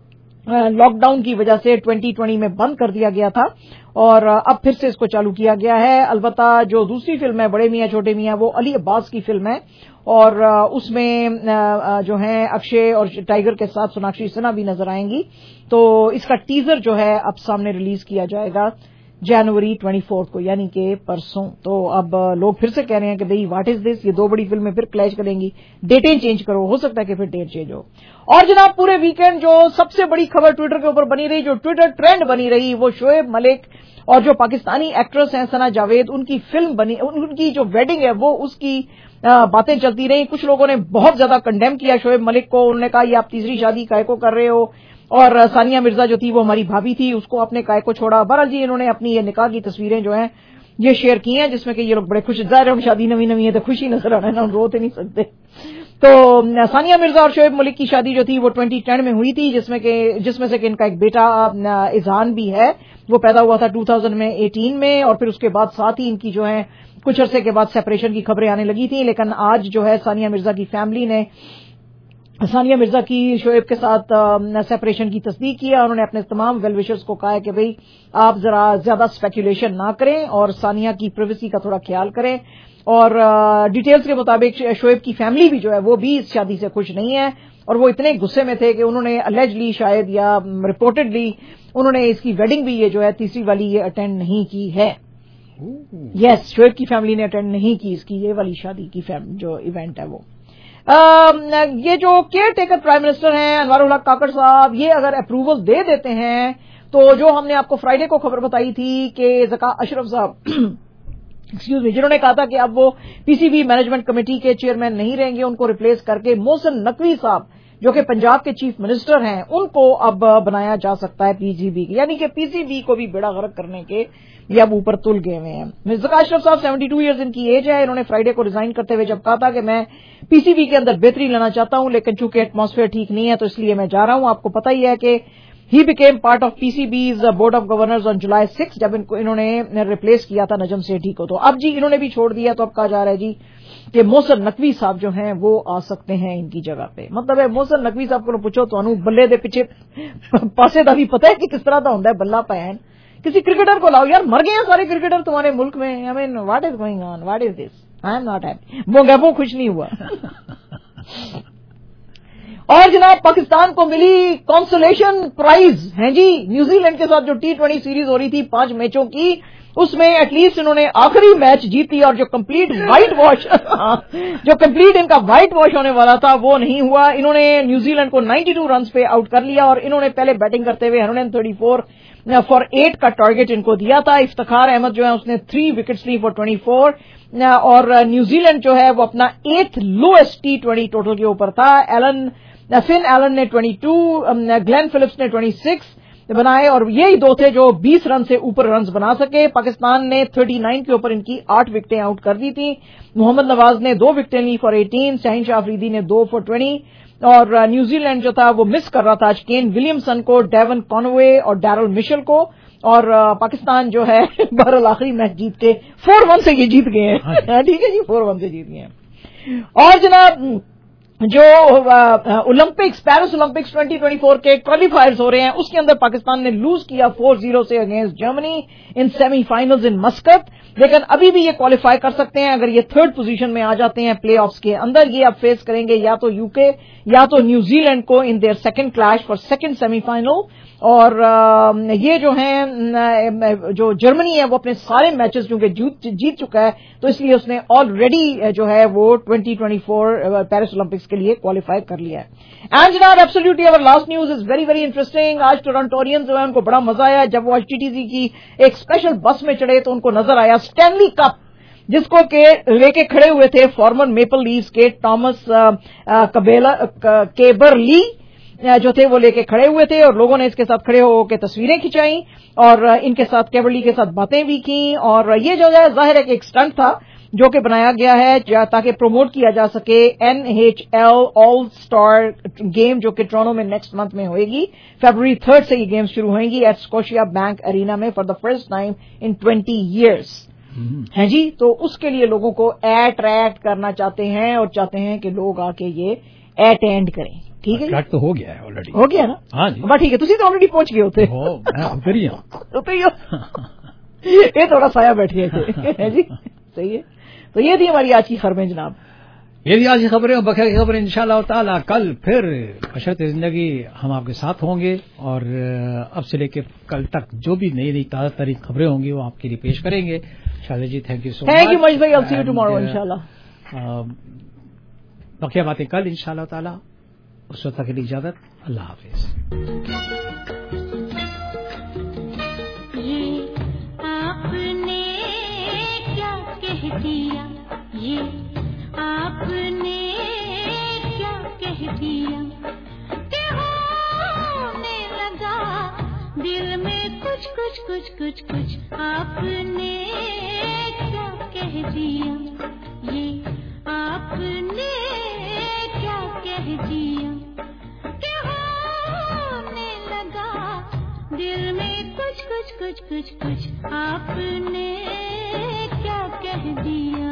لاک ڈاؤن کی وجہ سے ٹوئنٹی ٹوئنٹی میں بند کر دیا گیا تھا اور اب پھر سے اس کو چالو کیا گیا ہے. البتہ جو دوسری فلم ہے بڑے میاں چھوٹے میاں وہ علی عباس کی فلم ہے اور اس میں جو ہے اکشے اور ٹائیگر کے ساتھ سوناکشی سنہا بھی نظر آئیں گی. تو اس کا ٹیزر جو ہے اب سامنے ریلیز کیا جائے گا جنوری ٹوئنٹی فورتھ کو یعنی کہ پرسوں. تو اب لوگ پھر سے کہہ رہے ہیں کہ بھئی واٹ از دس, یہ دو بڑی فلمیں پھر کلیش کریں گی, ڈیٹیں چینج کرو, ہو سکتا ہے کہ پھر ڈیٹ چینج ہو. اور جناب پورے ویکینڈ جو سب سے بڑی خبر ٹویٹر کے اوپر بنی رہی, جو ٹویٹر ٹرینڈ بنی رہی, وہ شعیب ملک اور جو پاکستانی ایکٹریس ہیں ثنا جاوید, ان کی فلم بنی, ان کی جو ویڈنگ ہے وہ اس کی باتیں چلتی رہی. کچھ لوگوں نے بہت زیادہ کنڈیم کیا شعیب ملک کو, انہوں نے کہا یہ آپ تیسری شادی کائے کو کر رہے ہو, اور ثانیہ مرزا جو تھی وہ ہماری بھابھی تھی, اس کو اپنے کائے کو چھوڑا. بہرحال جی انہوں نے اپنی یہ نکاح کی تصویریں جو ہیں یہ شیئر کی ہیں جس میں کہ یہ لوگ بڑے خوش, ظاہر ہے شادی نوی نوی ہے تو خوشی نظر آ رہا ہے نا, روتے نہیں سکتے. تو ثانیہ مرزا اور شعیب ملک کی شادی جو تھی وہ ٹوئنٹی ٹین میں ہوئی تھی, جس میں کہ جس میں سے کہ ان کا ایک بیٹا اذہان بھی ہے, وہ پیدا ہوا تھا ٹو تھاؤزینڈ میں ایٹین میں, اور پھر اس کے بعد ساتھ ہی ان کی جو ہے کچھ عرصے کے بعد سیپریشن کی خبریں آنے لگی تھیں. لیکن آج جو ہے ثانیہ مرزا کی فیملی نے ثانیہ مرزا کی شعیب کے ساتھ سیپریشن کی تصدیق کیا. انہوں نے اپنے تمام ویل وشرز کو کہا ہے کہ بھئی آپ ذرا زیادہ اسپیکولیشن نہ کریں اور ثانیہ کی پرائیویسی کا تھوڑا خیال کریں. اور ڈیٹیلز کے مطابق شعیب کی فیملی بھی جو ہے وہ بھی اس شادی سے خوش نہیں ہے, اور وہ اتنے غصے میں تھے کہ انہوں نے الیجلی شاید یا رپورٹڈلی انہوں نے اس کی ویڈنگ بھی یہ جو ہے تیسری والی یہ اٹینڈ نہیں کی ہے. یس yes, شعیب کی فیملی نے اٹینڈ نہیں کی اس کی یہ والی شادی کی جو ایونٹ ہے وہ. یہ جو کیئر ٹیکر پرائم منسٹر ہیں انوار الحق کاکڑ صاحب, یہ اگر اپروول دے دیتے ہیں تو جو ہم نے آپ کو فرائیڈے کو خبر بتائی تھی کہ ذکا اشرف صاحب ایکسکیوز می جنہوں نے کہا تھا کہ اب وہ P C B management committee کے چیئرمین نہیں رہیں گے, ان کو ریپلیس کر کے محسن نقوی صاحب جو کہ پنجاب کے چیف منسٹر ہیں ان کو اب بنایا جا سکتا ہے پی سی بی, یعنی کہ پی سی بی کو بھی بیڑا غرق کرنے کے یہ اب اوپر تل گئے ہوئے ہیں. ذکا اشرف صاحب سیونٹی ٹو ایئرز ان کی ایج ہے. انہوں نے فرائیڈے کو ریزائن کرتے ہوئے جب کہا تھا کہ میں پی سی بی کے اندر بہتری لانا چاہتا ہوں لیکن چونکہ ایٹماسفیئر ٹھیک نہیں ہے تو اس لیے میں جا رہا ہوں. آپ کو پتہ ہی ہے کہ ہی became part of P C B's board of governors on July six جب ان کو انہوں نے ریپلیس کیا تھا نجم سیٹھی کو. تو اب جی انہوں نے بھی چھوڑ دیا, تو اب کہا جا رہا ہے جی کہ محسن نقوی صاحب جو ہیں وہ آ سکتے ہیں ان کی جگہ پہ. مطلب ہے محسن نقوی صاحب کو پوچھو تو بلے دے پیچھے پاسے دا بھی پتہ ہے کہ کس طرح کا ہوتا ہے بلہ پہن. کسی کرکٹر کو لاؤ یار, مر گئے ہیں سارے کرکٹر تمہارے ملک میں. I mean what is going on, what is this, I am not happy. وہ گیبو خوش نہیں ہوا. اور جناب پاکستان کو ملی کانسولیشن پرائز ہیں جی, نیوزی لینڈ کے ساتھ جو ٹی ٹوئنٹی سیریز ہو رہی تھی پانچ میچوں کی, اس میں ایٹ لیسٹ انہوں نے آخری میچ جیتی, اور جو کمپلیٹ وائٹ واش جو کمپلیٹ ان کا وائٹ واش ہونے والا تھا وہ نہیں ہوا. انہوں نے نیوزی لینڈ کو نائنٹی ٹو رنز پہ آؤٹ کر لیا, اور انہوں نے پہلے بیٹنگ کرتے ہوئے one thirty four for eight کا ٹارگیٹ ان کو دیا تھا. افتخار احمد جو ہے اس نے تھری وکٹس لی فار ٹوئنٹی فور, اور نیوزی لینڈ جو ہے وہ اپنا eighth lowest T twenty total کے اوپر تھا. ایلن فن ایلن نے ٹوئنٹی ٹو, گلین فلپس نے ٹوئنٹی سکس بنائے, اور یہی دو تھے جو بیس رن سے اوپر رنز بنا سکے. پاکستان نے تھرٹی نائن کے اوپر ان کی آٹھ وکٹیں آؤٹ کر دی تھی. محمد نواز نے دو وکٹیں لی فار ایٹین, شاہین شاہ افریدی نے دو فار ٹوئنٹی, اور نیوزی لینڈ جو تھا وہ مس کر رہا تھا آج کین ولیمسن کو, ڈیون کانوے اور ڈیرل مشل کو, اور پاکستان جو ہے بہرحال آخری میچ جیت کے فور ون سے یہ جیت گئے ہیں. ٹھیک ہے جی, فور ون سے جیت گئے ہیں. اور جناب جو Olympics Paris Olympics twenty twenty four کے کوالیفائرز ہو رہے ہیں اس کے اندر پاکستان نے لوز کیا فور زیرو سے against Germany in semi finals in Muscat, لیکن ابھی بھی یہ کوالیفائی کر سکتے ہیں اگر یہ تھرڈ پوزیشن میں آ جاتے ہیں پلے آفس کے اندر. یہ اب فیس کریں گے یا تو یو کے یا تو نیوزی لینڈ کو in their second clash for second semi final. اور یہ جو ہیں جو جرمنی ہے وہ اپنے سارے میچز کیونکہ جیت چکا ہے تو اس لیے اس نے آلریڈی جو ہے وہ twenty twenty four Paris Olympics کے لیے کوالیفائی کر لیا ہے. اینڈ جناب ایبسولوٹلی اور last news is very very interesting. آج ٹورنٹورینز جو ہے ان کو بڑا مزہ آیا جب وہ آج ٹی ٹی سی کی ایک اسپیشل بس میں چڑھے تو ان کو نظر آیا اسٹینلی کپ جس کو کہ لے کے کھڑے ہوئے تھے فارمر میپل لیفز کے ٹامس کیبرلی جو تھے وہ لے کے کھڑے ہوئے تھے, اور لوگوں نے اس کے ساتھ کھڑے ہو کے تصویریں کھنچائیں اور ان کے ساتھ کیبرلی کے ساتھ باتیں بھی کی. اور یہ جو ہے ظاہر ہے کہ ایک اسٹنٹ تھا جو کہ بنایا گیا ہے تاکہ پروموٹ کیا جا سکے N H L all star game جو کہ ٹورانٹو میں نیکسٹ منتھ میں ہوئے گی. فیبروری تھرڈ سے یہ گیم شروع ہوئیں گی ایٹ اسکوشیا بینک ارینا میں for the first time in twenty years ہیں جی. تو اس کے لیے لوگوں کو اٹریکٹ کرنا چاہتے ہیں اور چاہتے ہیں کہ لوگ آ کے یہ اٹینڈ کریں. ٹھیک ہے فلڈ تو ہو گیا ہے آلریڈی. ہو گیا نا؟ ہاں جی بس ٹھیک ہے, تسی تو آلریڈی پہنچ گئے ہوتے یہ تھوڑا سایہ بیٹھے تھے جی. صحیح ہے. تو یہ تھی ہماری آج کی خبریں جناب. یہ بھی آج کی خبریں اور بخیر کی خبریں. انشاءاللہ تعالی کل پھر بشرط زندگی ہم آپ کے ساتھ ہوں گے, اور اب سے لے کے کل تک جو بھی نئی نئی تازہ ترین خبریں ہوں گی وہ آپ کے لیے پیش کریں گے. Shahid ji thank you so much. Thank you much بھائی. I'll see you tomorrow انشاءاللہ. بقیہ باتیں کل انشاءاللہ تعالی. اس وقت کے لیے اجازت. اللہ حافظ. یہ آپ نے کیا کہہ دیا, یہ آپ نے کیا کہہ دیا کہ ہونے لگا دل میں کچھ کچھ کچھ کچھ کچھ. آپ نے کیا کہہ دیا, یہ آپ نے کیا کہہ دیا کہ ہونے لگا دل میں کچھ کچھ کچھ کچھ کچھ. آپ نے کیا کہہ دیا.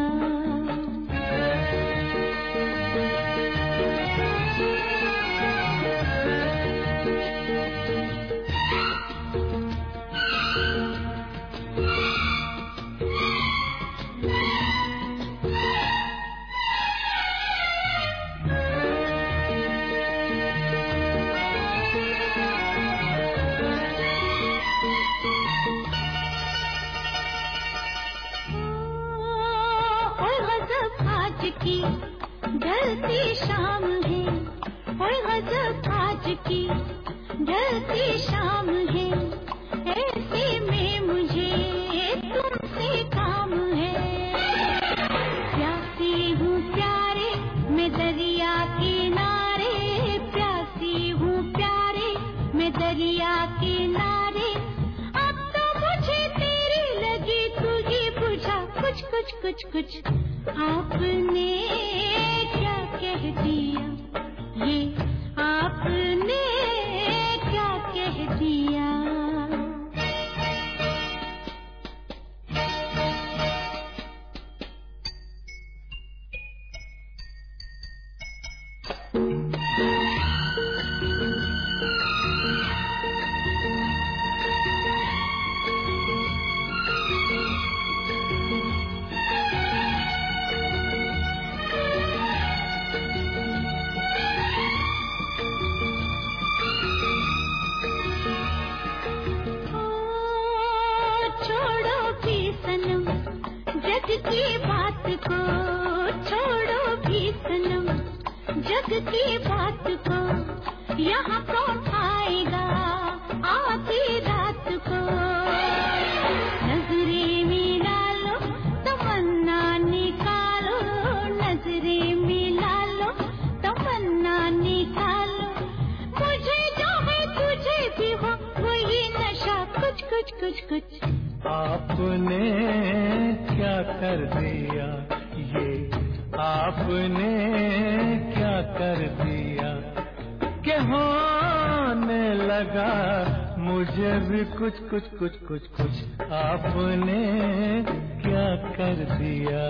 کی ڈھلتی شام ہے, اوئے غضب آج کی ڈھلتی شام ہے, ایسے میں مجھے تم سے کام ہے. پیاسی ہوں پیارے میں دریا کنارے, پیاسی ہوں پیارے میں دریا کنارے. اب تو مجھے تیری لگی تو ہی بجھا کچھ کچھ کچھ کچھ. آپ نے کیا کہہ دیا, یہ آپ نے کیا کہہ دیا. کی بات کو چھوڑو بھی سنم, جگ کی بات کو یہاں کون آئے گا آتی رات کو. نظریں ملا لو تمنا نکالو, نظریں ملا لو تمنا نکالو. مجھے جو ہے تجھے بھی ہو وہی نشہ کچھ کچھ کچھ کچھ. آپ نے کیا کر دیا, یہ آپ نے کیا کر دیا کہ ہونے لگا مجھے بھی کچھ کچھ کچھ کچھ کچھ. آپ نے کیا کر دیا.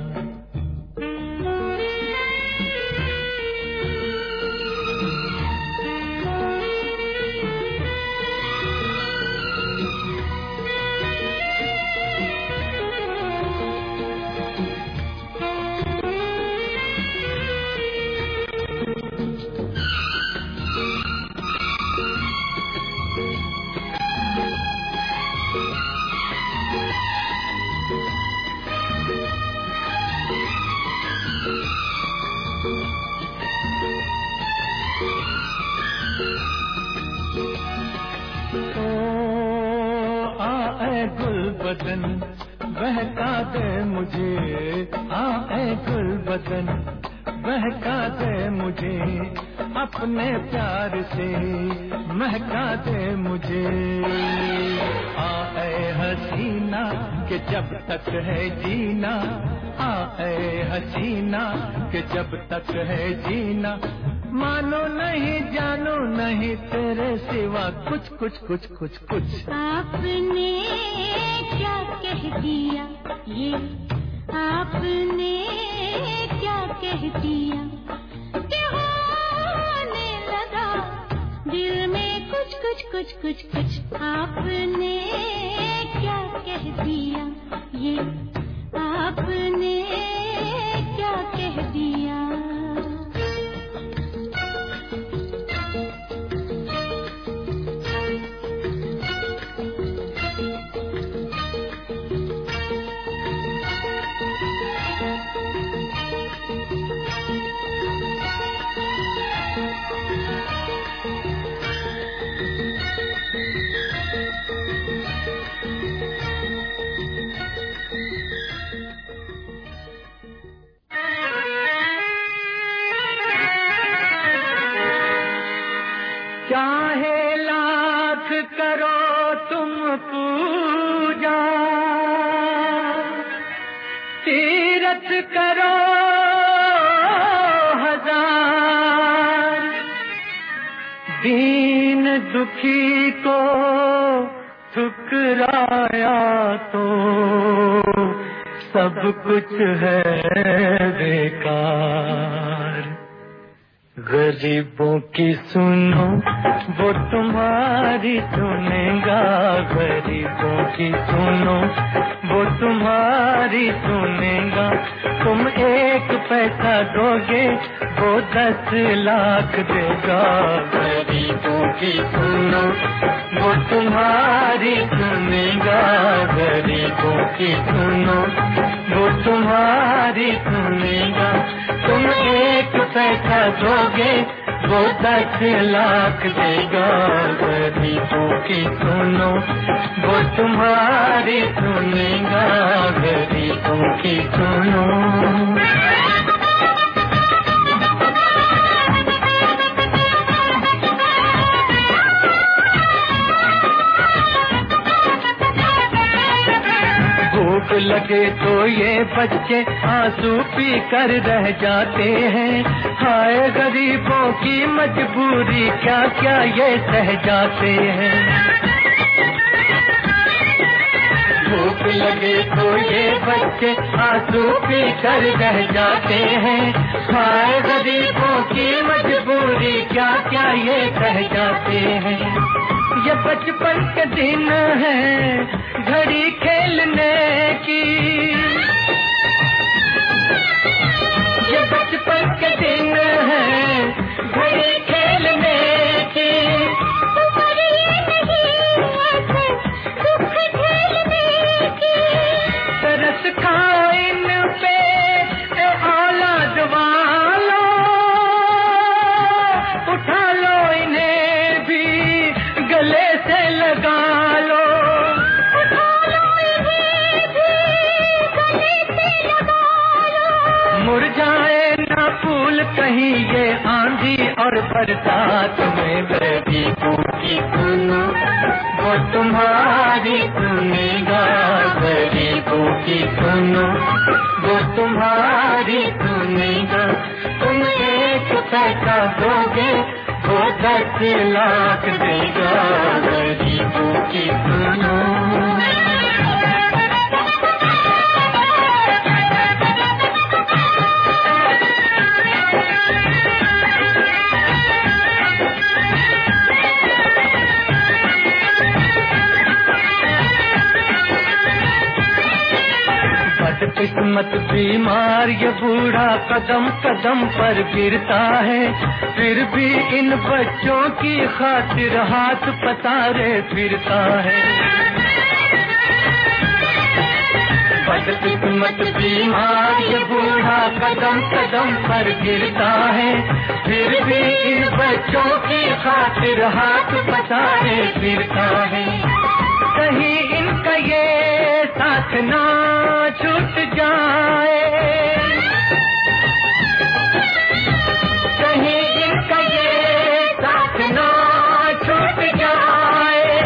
بدن بہکا دے مجھے, آئے گل بدن بہکا دے مجھے, اپنے پیار سے مہکا دے مجھے. آئے حسینہ کہ جب تک ہے جینا, آئے حسینہ کہ جب تک ہے جینا. مانو نہیں جانو نہیں تیرے سوا کچھ کچھ کچھ کچھ کچھ. آپ نے کیا کہہ دیا, یہ آپ نے کیا کہہ دیا کہ ہونے कुछ कुछ कुछ कुछ आपने क्या कह दिया, ये आपने क्या कह दिया। चाहे लाख करो तुम पूजा, तीरथ करो हजार, दीन दुखी को ठुकराया तो सब कुछ है बेकार। गरीबों की सुनो वो तुम्हारी सुनेगा, गरीबों की सुनो वो तुम्हारी सुनेगा। तुम एक पैसा दोगे वो दस लाख देगा। गरीबों की सुनो वो तुम्हारी सुनेगा, गरीबों की सुनो वो तुम्हारी सुनेगा। तुम एक पैसा दोगे वो दस लाख देगा। गरीबों की सुनो वो तुम्हारी सुनेगा, गरीबों की सुनो। भूख लगे तो ये बच्चे आंसू पी कर रह जाते हैं। हाय गरीबों की मजबूरी क्या क्या ये सह जाते हैं। भूख लगे तो ये बच्चे आंसू पी कर रह जाते हैं। हाय गरीबों की मजबूरी क्या क्या ये सह जाते हैं। ये बचपन के दिन है घड़ी खेलने की, ये बचपन के दिन है घड़ी खेलने की। तुम्हारी नहीं दुख झेलने की। तरस खाओ इन पे औलाद वालो, उठा लो इन्हें भी गले से लगा लो। मुरझाए ना फूल कहीं ये आंधी और बरसात में। गरीबों की सुनो वो तुम्हारी सुनेगा, गरीबों की सुनो वो तुम्हारी सुनेगा। तुम एक पैसा दोगे वो दस लाख देगा। गरीबों की सुनो। किस्मत बीमार ये बूढ़ा कदम कदम पर गिरता है, फिर भी इन बच्चों की खातिर हाथ पसारे फिरता है। बदकिस्मत बीमार ये बूढ़ा कदम कदम पर गिरता है, फिर भी इन बच्चों की खातिर हाथ पसारे फिरता है। कहीं इनका ये साथ ना छूट जाए, कहीं इनका ये साथ ना छूट जाए।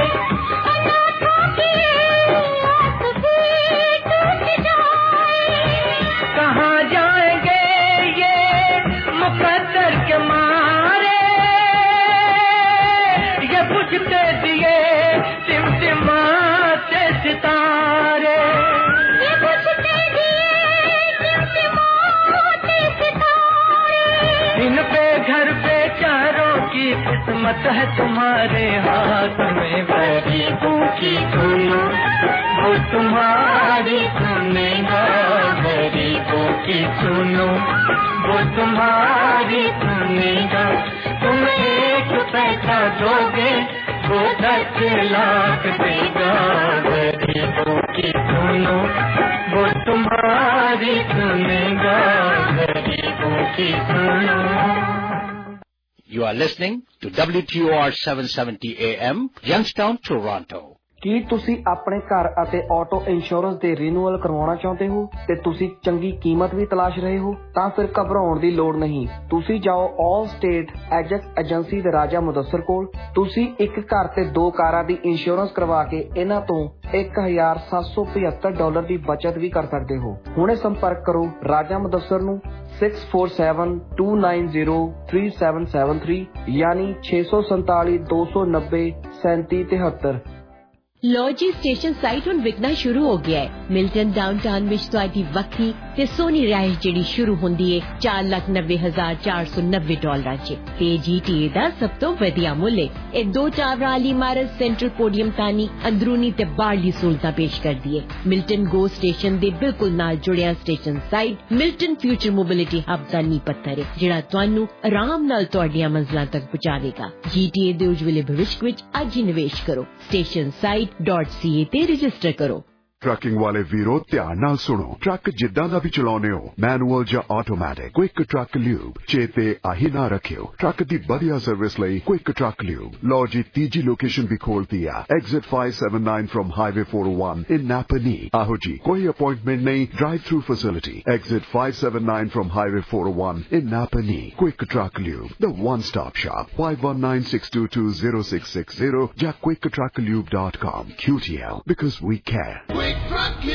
कहाँ जाएंगे ये मुकद्दर के मारे, ये बुझते दिए टिमटिमाते सितारे, ये बुझते दिए टिमटिमाते की किस्मत है तुम्हारे हाथ में, गरीबों की सुनो वो तुम्हारी सुनेगा, गरीबों की सुनो वो तुम्हारी सुनेगा। तुम एक पैसा दोगे वो दस लाख देगा, गरीबों की सुनो वो तुम्हारी सुनेगा, गरीबों की सुनो। You are listening to W T O R seven seventy A M, Youngstown, Toronto. ਕੀ ਤੁਸੀਂ ਆਪਣੇ ਘਰ ਅਤੇ ਆਟੋ ਇੰਸ਼ੋਰੈਂਸ ਦੇ ਰੀਨਿਊਅਲ ਕਰਵਾਉਣਾ ਚਾਹੁੰਦੇ ਹੋ ਤੇ ਤੁਸੀਂ ਚੰਗੀ ਕੀਮਤ ਵੀ ਤਲਾਸ਼ ਰਹੇ ਹੋ? ਤਾਂ ਫਿਰ ਘਬਰਾਉਣ ਦੀ ਲੋੜ ਨਹੀਂ। ਤੁਸੀਂ ਜਾਓ ਆਲ ਸਟੇਟ ਐਜੈਕਸ ਏਜੰਸੀ ਦੇ ਰਾਜਾ ਮੁਦੱਸਰ ਕੋਲ। ਤੁਸੀਂ ਇੱਕ ਘਰ ਤੇ ਦੋ ਕਾਰਾਂ ਦੀ ਇੰਸ਼ੋਰੈਂਸ ਕਰਵਾ ਕੇ ਇਹਨਾਂ ਤੋਂ ਇੱਕ ਹਜ਼ਾਰ ਸੱਤ ਸੌ ਪਝੱਤਰ ਡਾਲਰ ਦੀ ਬਚਤ ਵੀ ਕਰ ਸਕਦੇ ਹੋ। ਹੁਣੇ ਸੰਪਰਕ ਕਰੋ ਰਾਜਾ ਮੁਦੱਸਰ ਨੂੰ six four seven two nine zero three seven seven three ਯਾਨੀ ਛੇ ਸੌ ਸੰਤਾਲੀ ਦੋ ਸੌ ਨੱਬੇ ਸੈਂਤੀ ਤਿਹੱਤਰ। ਲੋ ਜੀ ਸਟੇਸ਼ਨ ਸਾਈਟ ਹੁਣ ਵਿਕਣਾ ਸ਼ੁਰੂ ਹੋ ਗਿਆ ਹੈ। ਮਿਲਟਨ ਡਾਊਨਟਾਊਨ ਵਿੱਚ ਤੁਹਾਡੀ ਵੱਖਰੀ ਤੇ ਸੋਹਣੀ ਰਿਹਾਇਸ਼ ਜਿਹੜੀ ਸ਼ੁਰੂ ਹੁੰਦੀ ਹੈ ਚਾਰ ਲੱਖ ਨੱਬੇ ਹਜ਼ਾਰ ਚਾਰ ਸੌ ਨੱਬੇ ਡਾਲਰਾਂ 'ਚ ਤੇ ਜੀਟੀਏ ਦਾ ਸਭ ਤੋਂ ਵਧੀਆ ਮੁੱਲ ਹੈ। ਇਹ ਦੋ ਚਾਵਰਾਂ ਵਾਲੀ ਇਮਾਰਤ ਸੈਂਟਰਲ ਪੋਡੀਅਮ ਤਾਨੀ ਅੰਦਰੂਨੀ ਤੇ ਬਾਹਰਲੀ ਸਹੂਲਤਾਂ ਪੇਸ਼ ਕਰਦੀ ਹੈ। ਮਿਲਟਨ ਗੋ ਸਟੇਸ਼ਨ ਦੇ ਬਿਲਕੁਲ ਨਾਲ ਜੁੜਿਆ station site Milton future mobility hub ਦਾ ਨੀਂਹ ਪੱਥਰ ਹੈ ਜਿਹੜਾ ਤੁਹਾਨੂੰ ਆਰਾਮ ਨਾਲ ਤੁਹਾਡੀਆਂ ਮੰਜ਼ਲਾਂ ਤੱਕ ਪਹੁੰਚਾਵੇਗਾ। ਜੀਟੀਏ ਦੇ ਉਜਵਲੇ ਭਵਿੱਖ ਵਿੱਚ ਅੱਜ ਹੀ ਨਿਵੇਸ਼ ਕਰੋ। Station site dot C A ਤੇ ਰਜਿਸਟਰ ਕਰੋ। ਟਰੱਕਿੰਗ ਵਾਲੇ ਵੀਰੋ ਧਿਆਨ ਨਾਲ ਸੁਣੋ। ਟਰੱਕ ਜਿੱਦਾਂ ਦਾ ਵੀ ਚਲਾਉਨੇ ਹੋ, ਮੈਨੂਅਲ ਜਾਂ ਆਟੋਮੈਟਿਕ, ਕੁਇਕ ਟਰੱਕ ਲਿਊਬ ਚੇਤੇ ਆਹੀ ਨਾ ਰੱਖਿਓ। ਟਰੱਕ ਦੀ ਵਧੀਆ ਸਰਵਿਸ ਲਈ ਕੁਇਕ ਟਰੱਕ ਲਿਊਬ। ਲਓ ਜੀ ਤੀਜੀ ਲੋਕੇਸ਼ਨ ਵੀ ਖੋਲਤੀ ਆ, exit five seventy-nine from highway four oh one in Napanee. ਆਹੋ ਜੀ ਕੋਈ ਅਪਾਇੰਟਮੈਂਟ ਨਹੀਂ, drive through facility. Exit five seventy-nine from highway four oh one in Napanee. Quick truck lube, the one stop shop, five one nine six two two zero six six zero ਜਾਂ quick truck lube dot com। Q T L because we care।